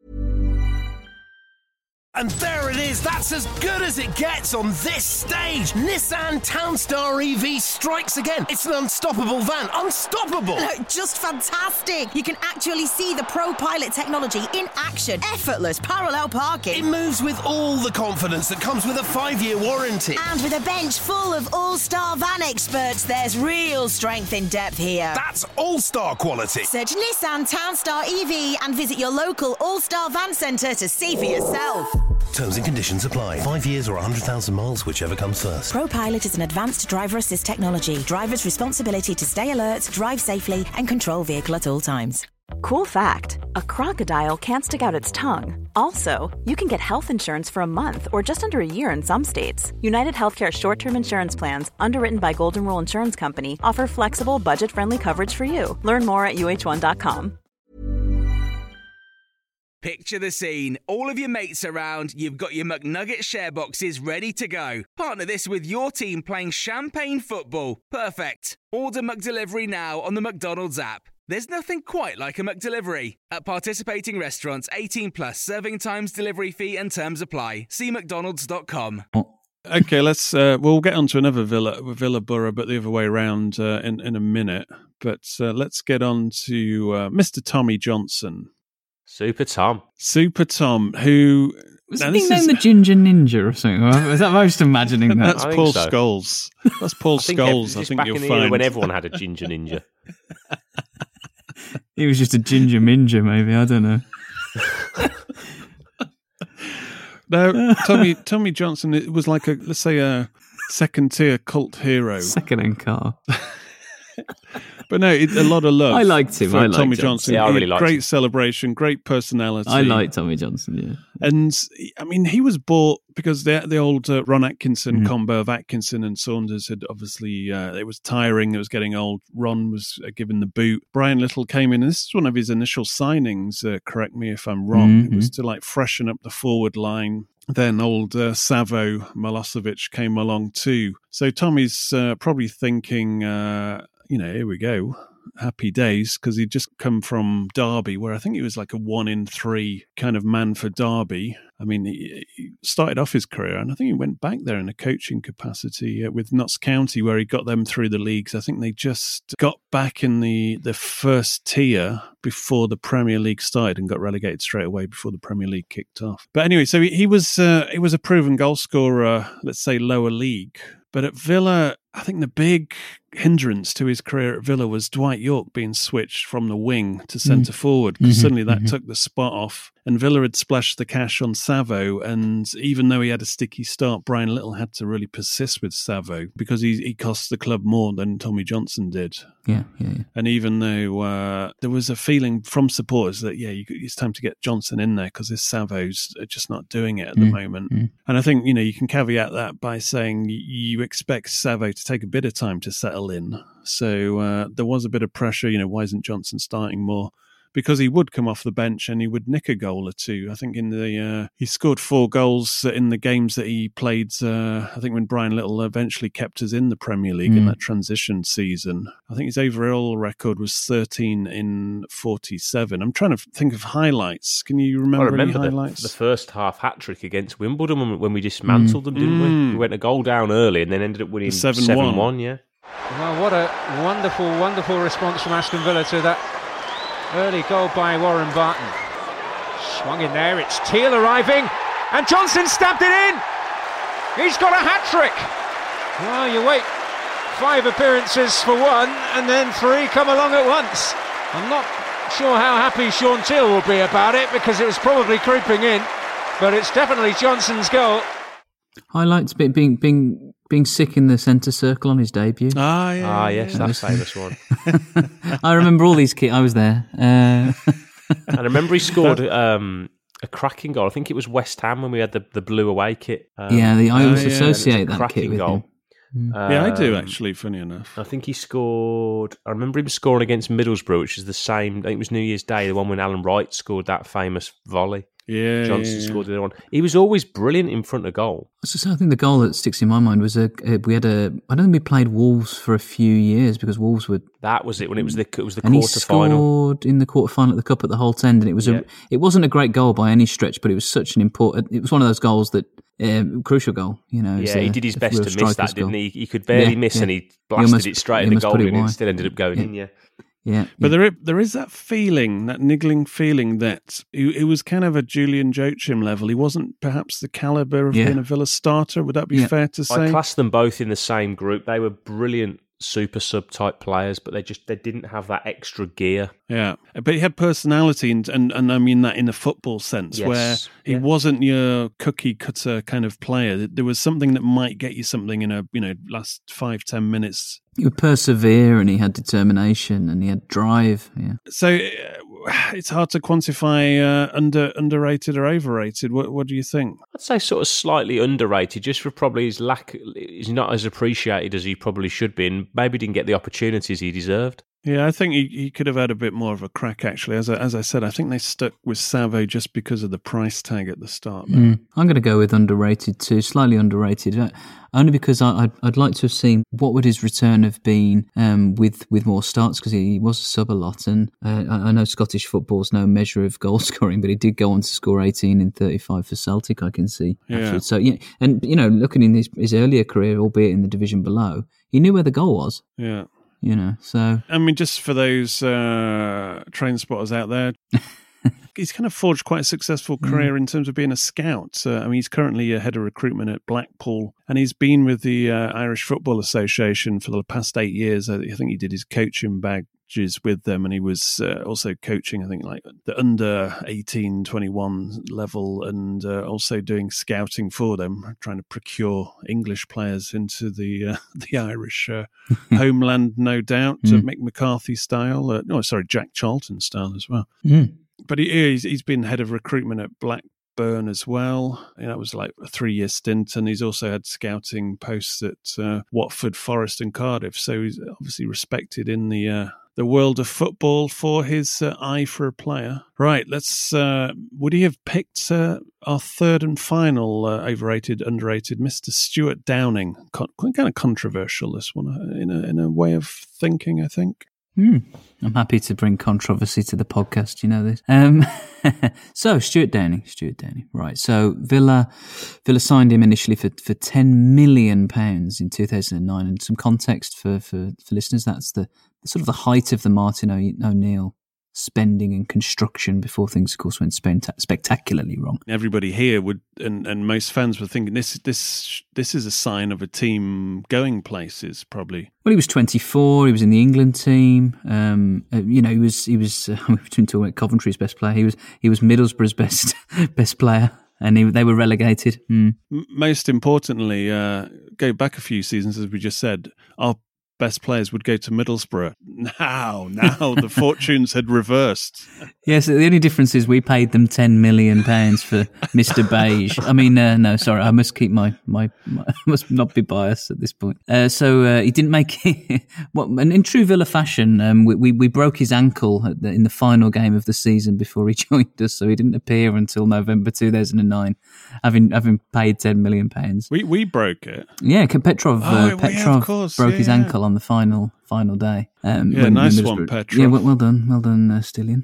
And there it is, that's as good as it gets on this stage. Nissan Townstar EV strikes again. It's an unstoppable van, unstoppable. Just fantastic. You can actually see the ProPilot technology in action. Effortless parallel parking. It moves with all the confidence that comes with a 5-year warranty. And with a bench full of all-star van experts, there's real strength in depth here. That's all-star quality. Search Nissan Townstar EV and visit your local all-star van centre to see for yourself. Terms and conditions apply. 5 years or 100,000 miles, whichever comes first. ProPilot is an advanced driver assist technology. Driver's responsibility to stay alert, drive safely, and control vehicle at all times. Cool fact, a crocodile can't stick out its tongue. Also, you can get health insurance for a month or just under a year in some states. United Healthcare short-term insurance plans, underwritten by Golden Rule Insurance Company, offer flexible, budget-friendly coverage for you. Learn more at uh1.com. Picture the scene. All of your mates around, you've got your McNugget share boxes ready to go. Partner this with your team playing champagne football. Perfect. Order McDelivery now on the McDonald's app. There's nothing quite like a McDelivery. At participating restaurants, 18 plus, serving times, delivery fee and terms apply. See mcdonalds.com. Okay, we'll get on to another Villaborough, but the other way around in a minute. But let's get on to Mr. Tommy Johnson. Super Tom, who... Was he named the Ginger Ninja or something? Was that most imagining that? That's Paul Scholes. That's Paul Scholes, I think you'll find. When everyone had a Ginger Ninja. He was just a Ginger Minja, maybe. I don't know. No, Tommy Johnson, it was like let's say a second-tier cult hero. Second-hand car. But no, a lot of love. I liked him. Tommy Johnson. Yeah, I really liked him. Great celebration, great personality. I like Tommy Johnson, yeah. And I mean, he was bought because the old Ron Atkinson combo of Atkinson and Saunders had obviously, it was tiring, it was getting old. Ron was given the boot. Brian Little came in, and this is one of his initial signings, correct me if I'm wrong. It was to like freshen up the forward line. Then old Savo Milosevic came along too. So Tommy's probably thinking, here we go. Happy days, because he'd just come from Derby, where I think he was like a 1 in 3 kind of man for Derby. I mean, he started off his career, and I think he went back there in a coaching capacity with Notts County, where he got them through the leagues. I think they just got back in the first tier before the Premier League started and got relegated straight away before the Premier League kicked off. But anyway, so he was a proven goal scorer, let's say lower league. But at Villa, I think the big hindrance to his career at Villa was Dwight Yorke being switched from the wing to centre forward, because suddenly that took the spot off. And Villa had splashed the cash on Savo, and even though he had a sticky start, Brian Little had to really persist with Savo because he cost the club more than Tommy Johnson did. Yeah. And even though there was a feeling from supporters that, it's time to get Johnson in there because this Savo's just not doing it at the moment. And I think, you can caveat that by saying you expect Savo to take a bit of time to settle in. So there was a bit of pressure, why isn't Johnson starting more? Because he would come off the bench and he would nick a goal or two. I think he scored 4 goals in the games that he played. I think when Brian Little eventually kept us in the Premier League in that transition season. I think his overall record was 13 in 47. I'm trying to think of highlights. Can you remember any highlights? The first half hat-trick against Wimbledon when we dismantled them, didn't we? We went a goal down early and then ended up winning 7-1, yeah. Well, what a wonderful, wonderful response from Aston Villa to that early goal by Warren Barton. Swung in there, it's Teal arriving, and Johnson stabbed it in! He's got a hat-trick! Well, you wait 5 appearances for one, and then 3 come along at once. I'm not sure how happy Sean Teal will be about it, because it was probably creeping in, but it's definitely Johnson's goal. Highlights being sick in the centre circle on his debut. Yes, that famous one. I remember all these kids. I was there. And I remember he scored a cracking goal. I think it was West Ham when we had the blue away kit. I always associate that kit with goal. him. I do actually, funny enough. I think he scored... I remember him scoring against Middlesbrough, which is the same... I think it was New Year's Day, the one when Alan Wright scored that famous volley. Yeah, Johnson scored the other one. He was always brilliant in front of goal. So I think the goal that sticks in my mind was I don't think we played Wolves for a few years because Wolves were. That was it when it was the quarter final. And he scored in the quarter final at the Cup at the Holte End, and it was it wasn't a great goal by any stretch, but it was such an important. It was one of those goals that crucial goal. He did his best to miss that, didn't he? He could barely miss, and he blasted it straight in the goal, and it still ended up going in. Yeah. Yeah, but there is that feeling, that niggling feeling that it was kind of a Julian Joachim level. He wasn't perhaps the calibre of being a Villa starter. Would that be fair to say? I class them both in the same group. They were brilliant super sub type players, but they didn't have that extra gear. Yeah, but he had personality, and I mean that in a football sense, where he wasn't your cookie cutter kind of player. There was something that might get you something in a last 5-10 minutes. He would persevere, and he had determination, and he had drive. Yeah. So it's hard to quantify underrated or overrated. What do you think? I'd say sort of slightly underrated, just for probably his lack. He's not as appreciated as he probably should be, and maybe didn't get the opportunities he deserved. Yeah, I think he could have had a bit more of a crack, actually. As I said, I think they stuck with Savo just because of the price tag at the start. I'm going to go with underrated too, slightly underrated, only because I'd like to have seen what would his return have been with more starts, because he was a sub a lot. And I know Scottish football's no measure of goal scoring, but he did go on to score 18 in 35 for Celtic, I can see. Yeah. So, and looking in his earlier career, albeit in the division below, he knew where the goal was. Yeah. So I mean, just for those train spotters out there, he's kind of forged quite a successful career in terms of being a scout. He's currently a head of recruitment at Blackpool, and he's been with the Irish Football Association for the past 8 years. I think he did his coaching badges with them, and he was also coaching, I think, like the under 18, 21 level, and also doing scouting for them, trying to procure English players into the Irish homeland, no doubt, Mick McCarthy style. Jack Charlton style as well. But he's been head of recruitment at Blackburn as well. That was like a 3-year stint, and he's also had scouting posts at Watford, Forest, and Cardiff. So he's obviously respected in the world of football for his eye for a player. Right, would he have picked our third and final overrated, underrated, Mr. Stuart Downing? Quite kind of controversial, this one, in a way of thinking, I think. I'm happy to bring controversy to the podcast, you know this. So, Stuart Downing. Right, so Villa signed him initially for £10 million in 2009. And some context for listeners, that's the sort of the height of the Martin O'Neill spending and construction before things, of course, went spectacularly wrong. Everybody here would, and most fans were thinking this is a sign of a team going places. Probably. Well, he was 24. He was in the England team. He was. We've been talking about Coventry's best player. He was Middlesbrough's best player. And they were relegated. Most importantly, go back a few seasons, as we just said, our best players would go to Middlesbrough. Now the fortunes had reversed. Yes, the only difference is we paid them £10 million for Mr. Beige. I mean, no, sorry, I must keep my must not be biased at this point. So he didn't make it. And in true Villa fashion, we broke his ankle in the final game of the season before he joined us, so he didn't appear until November 2009, having paid £10 million. We broke it. Yeah, Petrov broke his ankle on the final day. Nice one, Petrov. Yeah, well done, Stillian.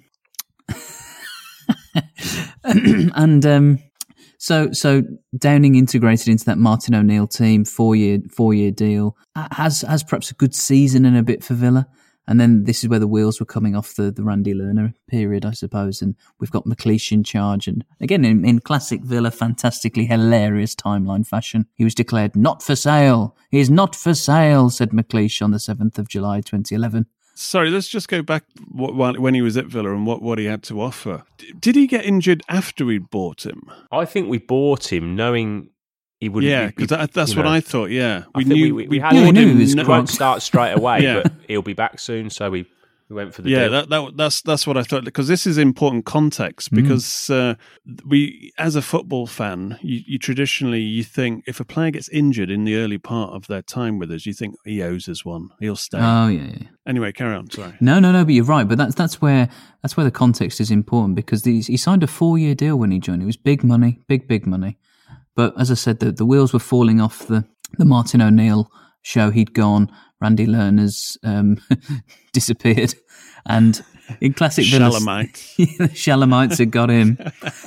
And so Downing integrated into that Martin O'Neill team, four-year deal, has perhaps a good season and a bit for Villa. And then this is where the wheels were coming off the Randy Lerner period, I suppose. And we've got McLeish in charge. And again, in classic Villa, fantastically hilarious timeline fashion, he was declared not for sale. He is not for sale, said McLeish on the 7th of July, 2011. Sorry, let's just go back when he was at Villa and what he had to offer. Did he get injured after we bought him? I think we bought him knowing he wouldn't. Yeah, because that's what I thought. Yeah, we knew we had him. He won't start straight away, but he'll be back soon. So we went for the deal. That's what I thought, because this is important context. Because we, as a football fan, you traditionally think if a player gets injured in the early part of their time with us, you think he owes us one. He'll stay. Oh yeah. Anyway, carry on. Sorry. No, but you're right. But that's where the context is important, because he signed a 4-year deal when he joined. It was big money, big money. But as I said, the wheels were falling off the Martin O'Neill show. He'd gone. Randy Lerner's disappeared. And in classic Villa, the Shalamites had got him.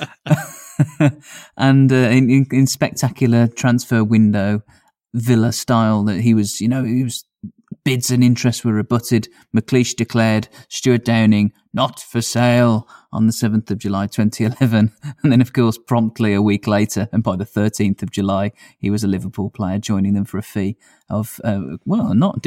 And in spectacular transfer window Villa style, that he was bids and interest were rebutted. McLeish declared Stuart Downing not for sale on the 7th of July 2011. And then, of course, promptly a week later, and by the 13th of July, he was a Liverpool player, joining them for a fee of, not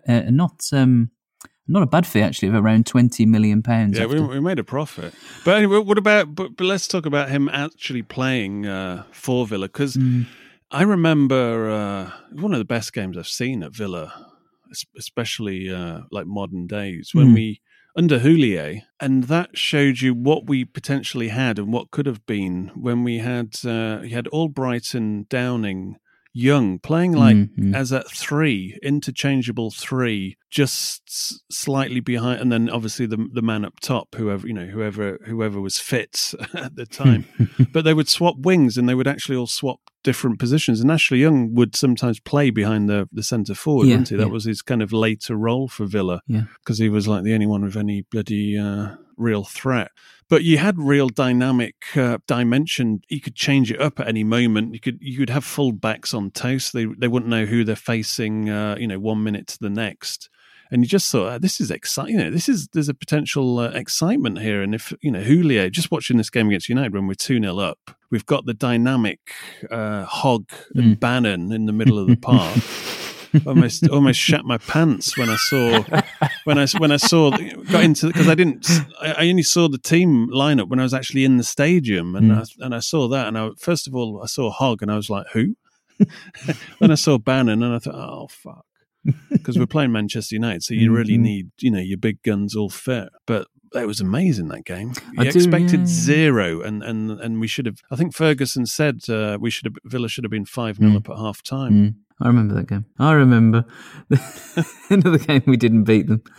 a bad fee, actually, of around £20 million. Yeah, we made a profit. But anyway, but let's talk about him actually playing for Villa, because I remember one of the best games I've seen at Villa, especially like modern days, when we under Houllier, and that showed you what we potentially had and what could have been when we had Albrighton, Downing, Young playing like as at 3, interchangeable 3, just slightly behind, and then obviously the man up top, whoever was fit at the time. But they would swap wings, and they would actually all swap different positions. And Ashley Young would sometimes play behind the centre forward, wouldn't he? That was his kind of later role for Villa, because he was like the only one with any bloody real threat. But you had real dynamic dimension. You could change it up at any moment. You could have full backs on toast. They wouldn't know who they're facing. 1 minute to the next, and you just thought, this is exciting. There's a potential excitement here. And if Houllier, just watching this game against United when we're 2-0 up, we've got the dynamic Hogg and Bannon in the middle of the park. almost shat my pants when I saw got into, because I only saw the team lineup when I was actually in the stadium, and I saw that, and first of all I saw Hogg and I was like, who? Then I saw Bannon and I thought, oh fuck, because we're playing Manchester United, so you really need your big guns all fit. But it was amazing, that game. You expected 0, and we should have. I think Ferguson said Villa should have been 5-0 up at half time. I remember that game. I remember another game we didn't beat them.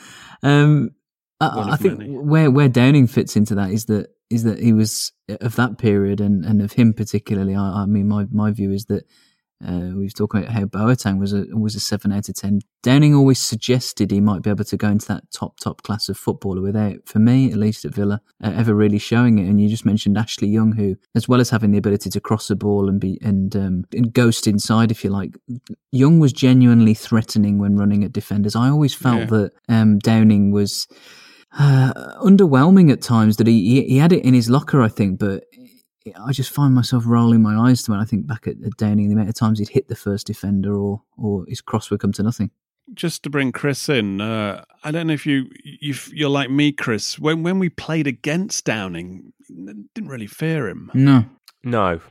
I think where Downing fits into that is that he was of that period, and of him particularly. I mean, my view is that we've talked about how Boateng was a 7 out of 10. Downing always suggested he might be able to go into that top class of footballer without, for me at least at Villa, ever really showing it. And you just mentioned Ashley Young, who, as well as having the ability to cross a ball and ghost inside, if you like, Young was genuinely threatening when running at defenders. I always felt that Downing was underwhelming at times. That he had it in his locker, I think, but I just find myself rolling my eyes when I think back at Downing, the amount of times he'd hit the first defender or his cross would come to nothing. Just to bring Chris in, I don't know if you're like me, Chris. When we played against Downing, didn't really fear him. No.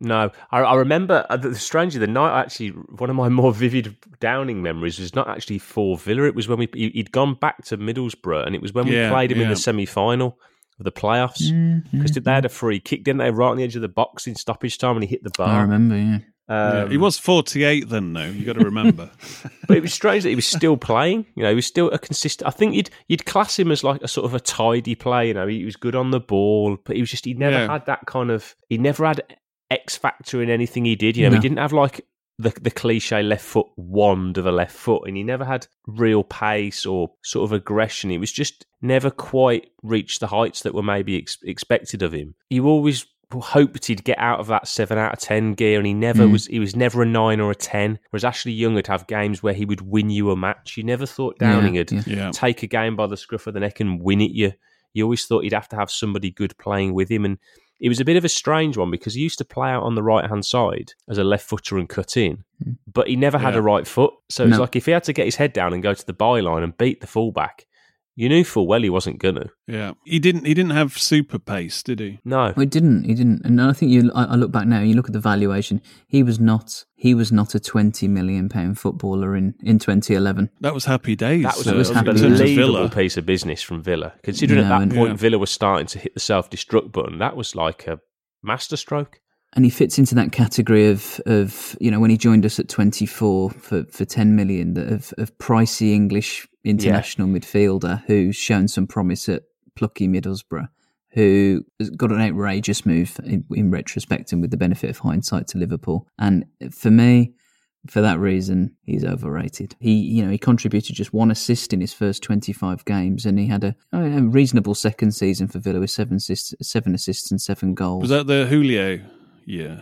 I remember, strangely, the night actually, one of my more vivid Downing memories was not actually for Villa. It was when he'd gone back to Middlesbrough, and it was when we played him in the semi-final of the playoffs. Because they had a free kick, didn't they, right on the edge of the box in stoppage time, and he hit the bar. I remember, yeah. He was 48 then, though. You got to remember. But it was strange that he was still playing. You know, he was still a consistent. I think you'd class him as like a sort of a tidy player. You know, he was good on the ball, but he never had that kind of. He never had X factor in anything he did. You know, he didn't have like the cliche left foot wand of a left foot, and he never had real pace or sort of aggression. It was just never quite reached the heights that were maybe expected of him. You always hoped he'd get out of that 7 out of 10 gear, and he never was. He was never a 9 or a 10. Whereas Ashley Young would have games where he would win you a match. You never thought Downing would take a game by the scruff of the neck and win it you. You always thought he'd have to have somebody good playing with him, and it was a bit of a strange one because he used to play out on the right-hand side as a left footer and cut in, but he never had a right foot. So it was like if he had to get his head down and go to the byline and beat the fullback, you knew full well he wasn't gonna. Yeah, he didn't have super pace, did he? No, well, he didn't. And I think I look back now. You look at the valuation. He was not a £20 million footballer in 2011. That was happy days. That was an unbelievable piece of business from Villa. Considering at that point Villa was starting to hit the self-destruct button, that was like a masterstroke. And he fits into that category of when he joined us at 24 for 10 million of pricey English international midfielder who's shown some promise at plucky Middlesbrough, who has got an outrageous move in retrospect and with the benefit of hindsight to Liverpool. And for me, for that reason, he's overrated. He contributed just 1 assist in his first 25 games, and he had a reasonable second season for Villa with 7 assists and 7 goals. Was that the Julio? Yeah.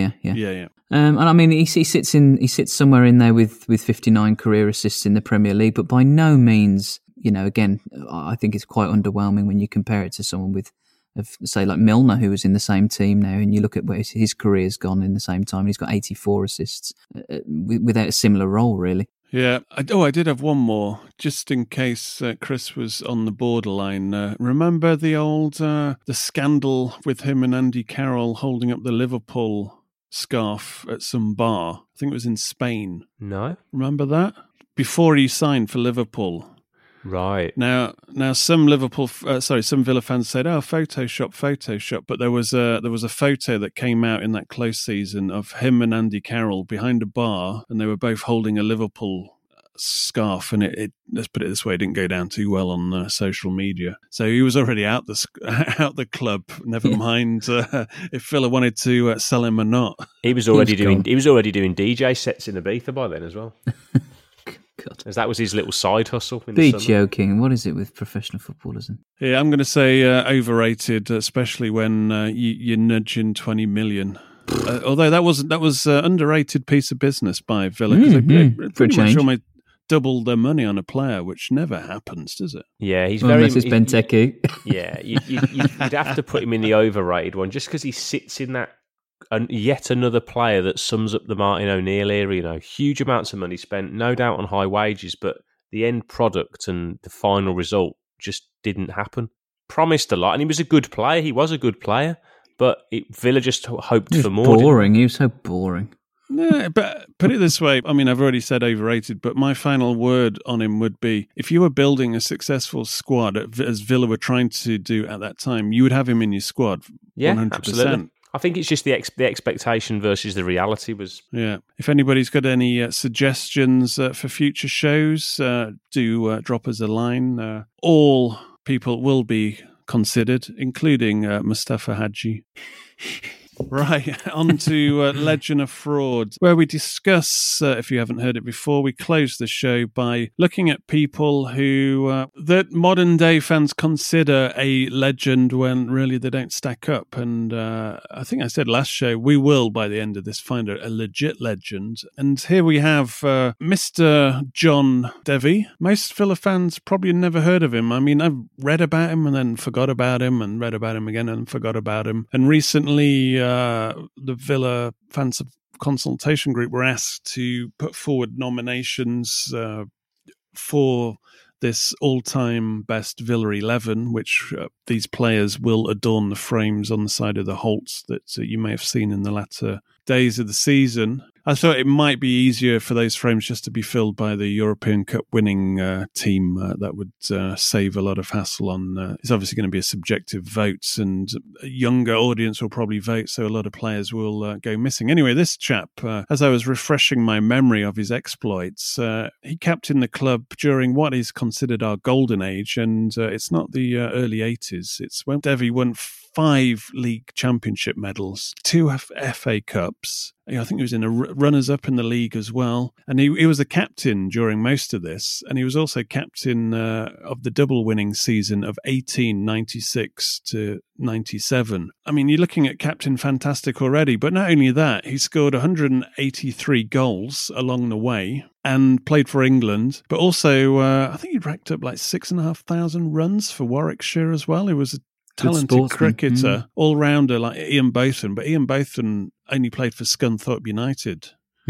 And I mean, he sits somewhere in there with 59 career assists in the Premier League, but by no means, again, I think it's quite underwhelming when you compare it to someone say like Milner, who was in the same team now, and you look at where his career's gone in the same time, and he's got 84 assists without a similar role, really. Yeah. I did have one more, just in case Chris was on the borderline. Remember the old the scandal with him and Andy Carroll holding up the Liverpool scarf at some bar? I think it was in Spain. No. Remember that? Before he signed for Liverpool. Right. Now some some Villa fans said, Photoshop, but there was a photo that came out in that close season of him and Andy Carroll behind a bar, and they were both holding a Liverpool scarf, and it let's put it this way, it didn't go down too well on social media. So he was already out the club. Never mind if Villa wanted to sell him or not. He was already doing DJ sets in Ibiza by then as well. God. As that was his little side hustle. Be joking. What is it with professional footballers? Yeah, I'm going to say overrated, especially when you're nudging 20 million. Although that was underrated piece of business by Villa, because they pretty much almost doubled their money on a player, which never happens, does it? Yeah, he's unless it's Benteke. Yeah, you'd have to put him in the overrated one just because he sits in that. And yet another player that sums up the Martin O'Neill era. Huge amounts of money spent, no doubt on high wages, but the end product and the final result just didn't happen. Promised a lot, and he was a good player. He was a good player, but Villa just hoped for more. Boring. He was so boring. Yeah, but put it this way. I mean, I've already said overrated, but my final word on him would be, if you were building a successful squad, as Villa were trying to do at that time, you would have him in your squad. Yeah, 100%. Absolutely. I think it's just the expectation versus the reality was... Yeah. If anybody's got any suggestions for future shows, do drop us a line. All people will be considered, including Mustafa Hadji. Right, on to Legend of Fraud, where we discuss, if you haven't heard it before, we close the show by looking at people who that modern day fans consider a legend when really they don't stack up. And I think I said last show, we will, by the end of this, find a legit legend. And here we have Mr. John Devy. Most Villa fans probably never heard of him. I mean, I've read about him and then forgot about him and read about him again and forgot about him. And recently, the Villa Fans Consultation Group were asked to put forward nominations for this all-time best Villa 11, which these players will adorn the frames on the side of the Holts that you may have seen in the latter days of the season. I thought it might be easier for those frames just to be filled by the European Cup winning team. That would save a lot of hassle on... it's obviously going to be a subjective vote, and a younger audience will probably vote, so a lot of players will go missing. Anyway, this chap, as I was refreshing my memory of his exploits, he captained the club during what is considered our golden age, and it's not the early 80s. It's when Devy won 5 league championship medals, 2 FA Cups. I think he was in a runners-up in the league as well. And he was the captain during most of this. And he was also captain of the double-winning season of 1896 to 97. I mean, you're looking at Captain Fantastic already. But not only that, he scored 183 goals along the way and played for England. But also, I think he racked up like 6,500 runs for Warwickshire as well. He was a talented cricketer, all-rounder like Ian Botham, but Ian Botham only played for Scunthorpe United.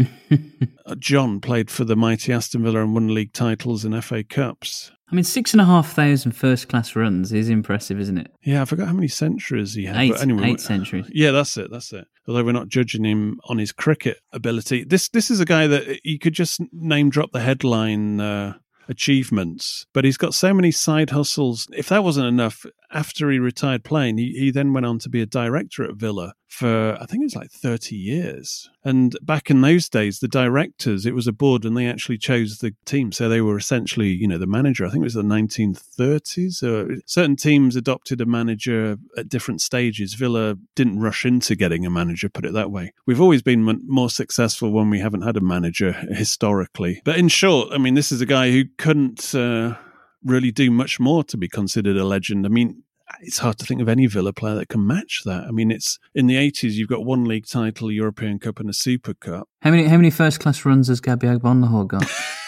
John played for the mighty Aston Villa and won league titles and FA Cups. I mean, 6,500 first-class runs is impressive, isn't it? Yeah, I forgot how many centuries he had. 8, but anyway, 8 centuries. Yeah, that's it. Although we're not judging him on his cricket ability. This is a guy that you could just name-drop the headline achievements, but he's got so many side hustles. If that wasn't enough, after he retired playing, he then went on to be a director at Villa for, I think it was like 30 years. And back in those days, the directors, it was a board and they actually chose the team. So they were essentially, the manager. I think it was the 1930s. Certain teams adopted a manager at different stages. Villa didn't rush into getting a manager, put it that way. We've always been more successful when we haven't had a manager historically. But in short, I mean, this is a guy who couldn't really do much more to be considered a legend. I mean, it's hard to think of any Villa player that can match that. I mean, it's in the 80s, you've got 1 league title, a European Cup and a Super Cup. How many first-class runs has Gabby Agbonlahor got?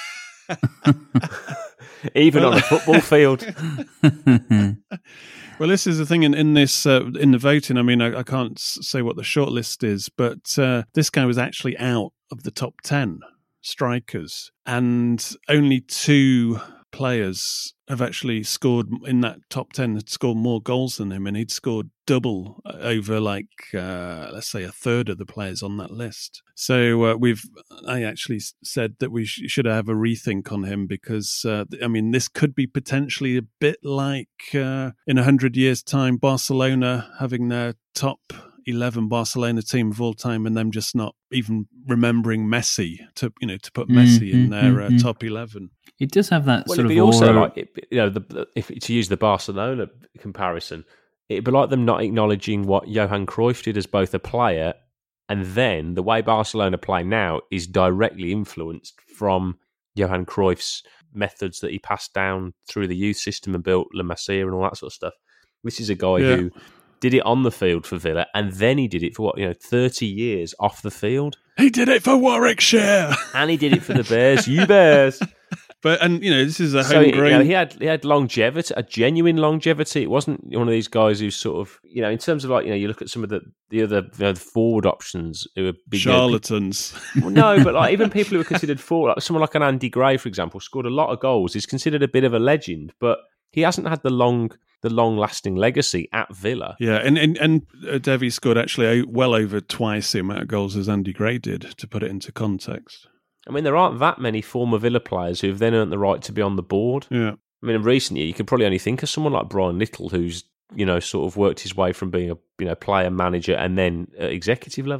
Even on a football field. Well, this is the thing in this in the voting. I mean, I can't say what the shortlist is, but this guy was actually out of the top 10 strikers, and only 2 players have actually scored in that top 10 had scored more goals than him, and he'd scored double over let's say a third of the players on that list. So I actually said that we should have a rethink on him because I mean, this could be potentially a bit like in 100 years time Barcelona having their top 11 Barcelona team of all time and them just not even remembering Messi to put Messi in their top 11. It does have that sort of aura. Also like, if to use the Barcelona comparison, it'd be like them not acknowledging what Johan Cruyff did as both a player, and then the way Barcelona play now is directly influenced from Johan Cruyff's methods that he passed down through the youth system and built La Masia and all that sort of stuff. This is a guy who did it on the field for Villa, and then he did it for 30 years off the field. He did it for Warwickshire, and he did it for the Bears. You Bears! But this is a homegrown. He had longevity, a genuine longevity. It wasn't one of these guys who sort of in terms of you look at some of the other forward options who are big charlatans. No, but even people who are considered forward, someone like an Andy Gray, for example, scored a lot of goals. Is considered a bit of a legend, but he hasn't had the long-lasting legacy at Villa. Yeah, and Devy scored actually well over twice the amount of goals as Andy Gray did, to put it into context. I mean, there aren't that many former Villa players who have then earned the right to be on the board. Yeah. I mean, in recent years, you could probably only think of someone like Brian Little, who's, sort of worked his way from being a, player, manager, and then at executive level.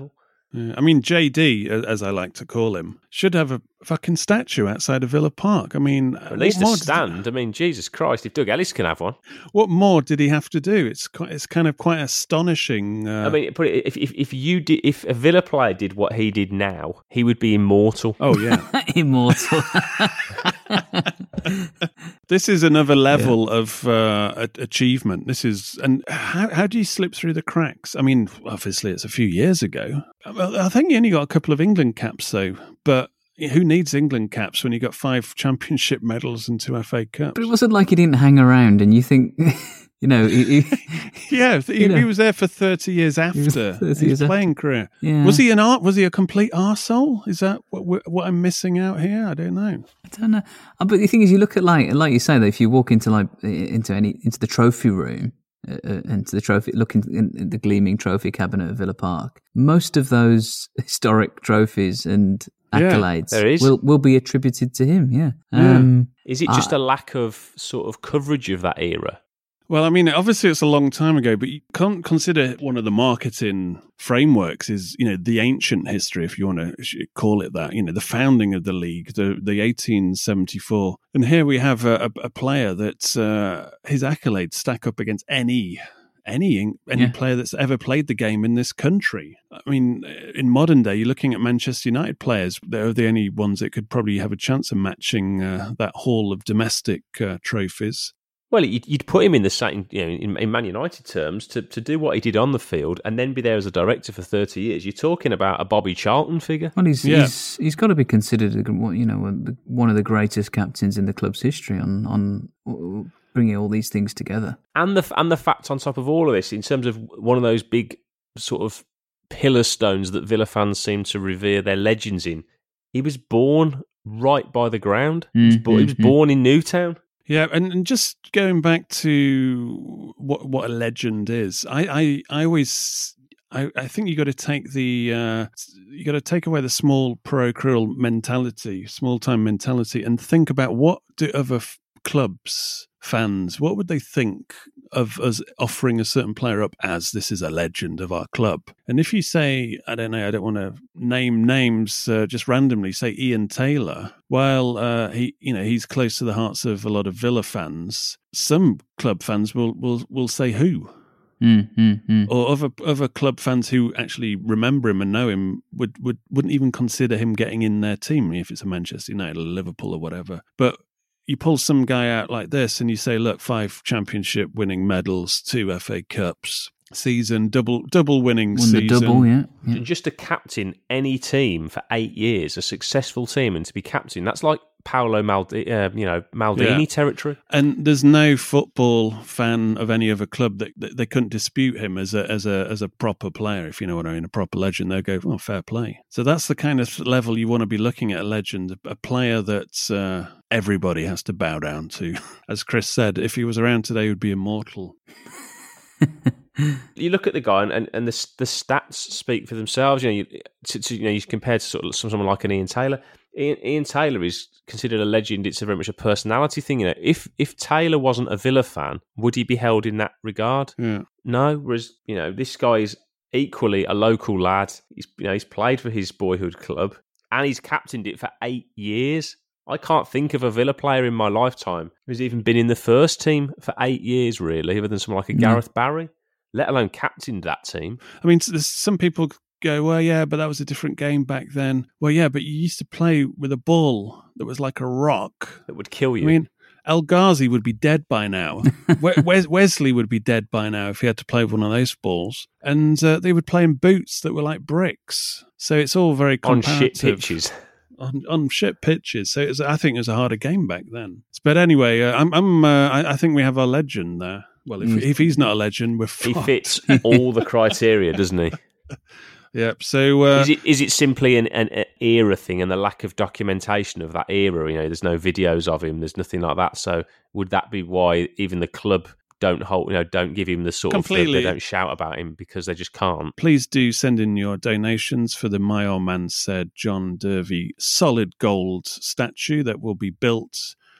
I mean, JD, as I like to call him, should have a fucking statue outside of Villa Park. I mean, at least a stand. I mean, Jesus Christ, if Doug Ellis can have one, what more did he have to do? It's kind of quite astonishing. I mean, if a Villa player did what he did now, he would be immortal. Oh yeah, immortal. This is another level of achievement. This is, and how do you slip through the cracks? I mean, obviously it's a few years ago. I think he only got a couple of England caps though, but who needs England caps when you got 5 championship medals and 2 FA Cups? But it wasn't like he didn't hang around, and you think, you know, he was there for 30 years after his playing career. Yeah. Was he a complete arsehole? Is that what I'm missing out here? I don't know. But the thing is, you look at like you say that if you walk into into the trophy room. Into the trophy, looking in the gleaming trophy cabinet of Villa Park, most of those historic trophies and accolades will be attributed to him. Yeah. Is it just a lack of sort of coverage of that era? Well, I mean, obviously it's a long time ago, but you can't consider one of the marketing frameworks is, you know, the ancient history, if you want to call it that, you know, the founding of the league, the 1874. And here we have a player that his accolades stack up against any player that's ever played the game in this country. I mean, in modern day, you're looking at Manchester United players. They're the only ones that could probably have a chance of matching that haul of domestic trophies. Well, you'd put him in the same, you know, in Man United terms, to do what he did on the field and then be there as a director for 30 years. You're talking about a Bobby Charlton figure. Well, he's got to be considered, you know, one of the greatest captains in the club's history on bringing all these things together. And the fact on top of all of this, in terms of one of those big sort of pillar stones that Villa fans seem to revere their legends in, he was born right by the ground. He was born in Newtown. Yeah, and just going back to what a legend is, I think you got to take take away the small parochial mentality, small time mentality, and think about what do other clubs fans, what would they think of us offering a certain player up as this is a legend of our club? And if you say, I don't know, I don't want to name names just randomly, say Ian Taylor, while he's close to the hearts of a lot of Villa fans, some club fans will say who? Or other club fans who actually remember him and know him wouldn't even consider him getting in their team if it's a Manchester United or Liverpool or whatever. But you pull some guy out like this and you say, look, 5 championship winning medals, 2 FA Cups, season, double winning season. The double, yeah. Just to captain any team for 8 years, a successful team, and to be captain, that's like Paolo Maldini territory. And there's no football fan of any other club that they couldn't dispute him as a proper player, if you know what I mean, a proper legend. They'll go, oh, fair play. So that's the kind of level you want to be looking at a legend, a player that everybody has to bow down to. As Chris said, if he was around today, he would be immortal. You look at the guy, and the stats speak for themselves. You compare to sort of someone like an Ian Taylor. Ian Taylor is considered a legend. It's very much a personality thing. You know, if Taylor wasn't a Villa fan, would he be held in that regard? Yeah. No. Whereas, you know, this guy is equally a local lad. He's played for his boyhood club and he's captained it for 8 years. I can't think of a Villa player in my lifetime who's even been in the first team for 8 years, really, other than someone like a Gareth Barry, let alone captained that team. I mean, some people go, well, yeah, but that was a different game back then. Well, yeah, but you used to play with a ball that was like a rock. That would kill you. I mean, El Ghazi would be dead by now. Wesley would be dead by now if he had to play with one of those balls. And they would play in boots that were like bricks. So it's all very comparative. On shit pitches. On shit pitches. So I think it was a harder game back then. But anyway, I think we have our legend there. Well, if he's not a legend, we're fucked. He fits all the criteria, doesn't he? Yep. So is it simply an era thing and the lack of documentation of that era? You know, there's no videos of him. There's nothing like that. So would that be why even the club don't give him the sort completely. Of they don't shout about him because they just can't? Please do send in your donations for the My Old Man Said John Derby solid gold statue that will be built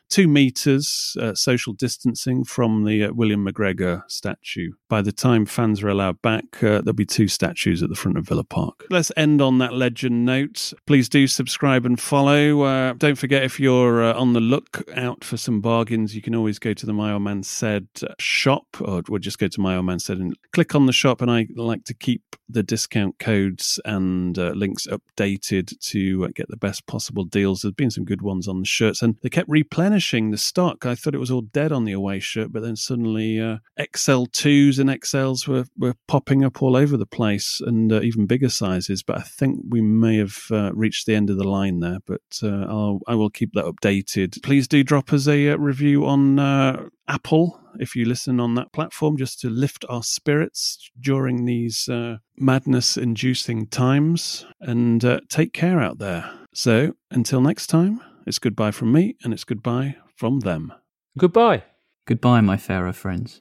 2 meters social distancing from the William McGregor statue. By the time fans are allowed back, there'll be 2 statues at the front of Villa Park. Let's end on that legend note. Please do subscribe and follow. Don't forget, if you're on the lookout for some bargains, you can always go to the My Old Man Said shop, or we'll just go to My Old Man Said and click on the shop. And I like to keep the discount codes and links updated to get the best possible deals. There's been some good ones on the shirts, and they kept replenishing the stock. I thought it was all dead on the away shirt, but then suddenly XL2s and XLs were popping up all over the place, and even bigger sizes. But I think we may have reached the end of the line there, but I will keep that updated. Please do drop us a review on Apple if you listen on that platform, just to lift our spirits during these madness-inducing times. And take care out there. So until next time, it's goodbye from me, and it's goodbye from them. Goodbye. Goodbye, my fairer friends.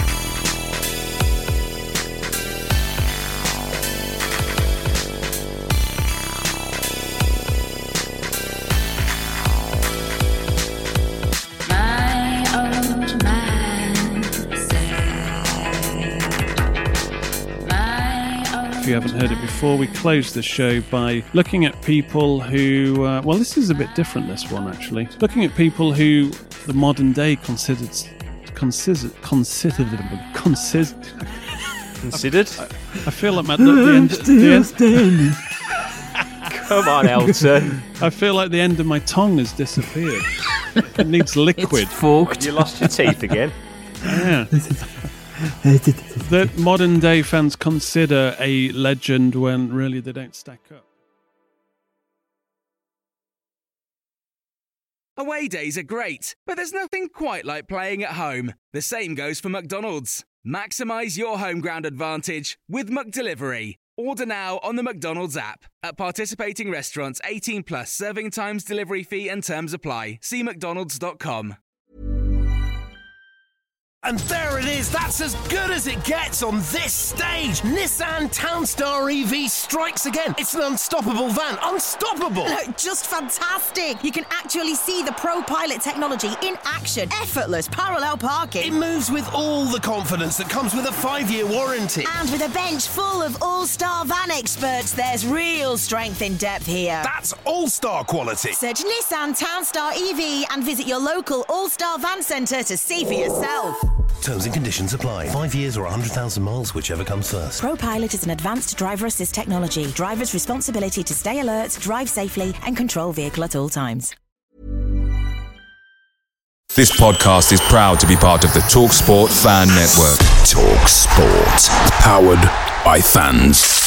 If you haven't heard it before, we close the show by looking at people who, well, this is a bit different, this one actually. Looking at people who the modern day considered. I feel like the end. Come on, Elton. I feel like the end of my tongue has disappeared. It needs liquid. It's forked. You lost your teeth again. Yeah. That modern day fans consider a legend when really they don't stack up. Away days are great, but there's nothing quite like playing at home. The same goes for McDonald's. Maximise your home ground advantage with McDelivery. Order now on the McDonald's app. At participating restaurants, 18 plus serving times, delivery fee and terms apply. See mcdonalds.com. And there it is, that's as good as it gets on this stage. Nissan Townstar EV strikes again. It's an unstoppable van, unstoppable. Just fantastic. You can actually see the ProPilot technology in action. Effortless parallel parking. It moves with all the confidence that comes with a 5-year warranty. And with a bench full of all-star van experts, there's real strength in depth here. That's all-star quality. Search Nissan Townstar EV and visit your local all-star van centre to see for yourself. Terms and conditions apply. 5 years or 100,000 miles, whichever comes first. ProPilot is an advanced driver assist technology. Driver's responsibility to stay alert, drive safely, and control vehicle at all times. This podcast is proud to be part of the TalkSport Fan Network. TalkSport. Powered by fans.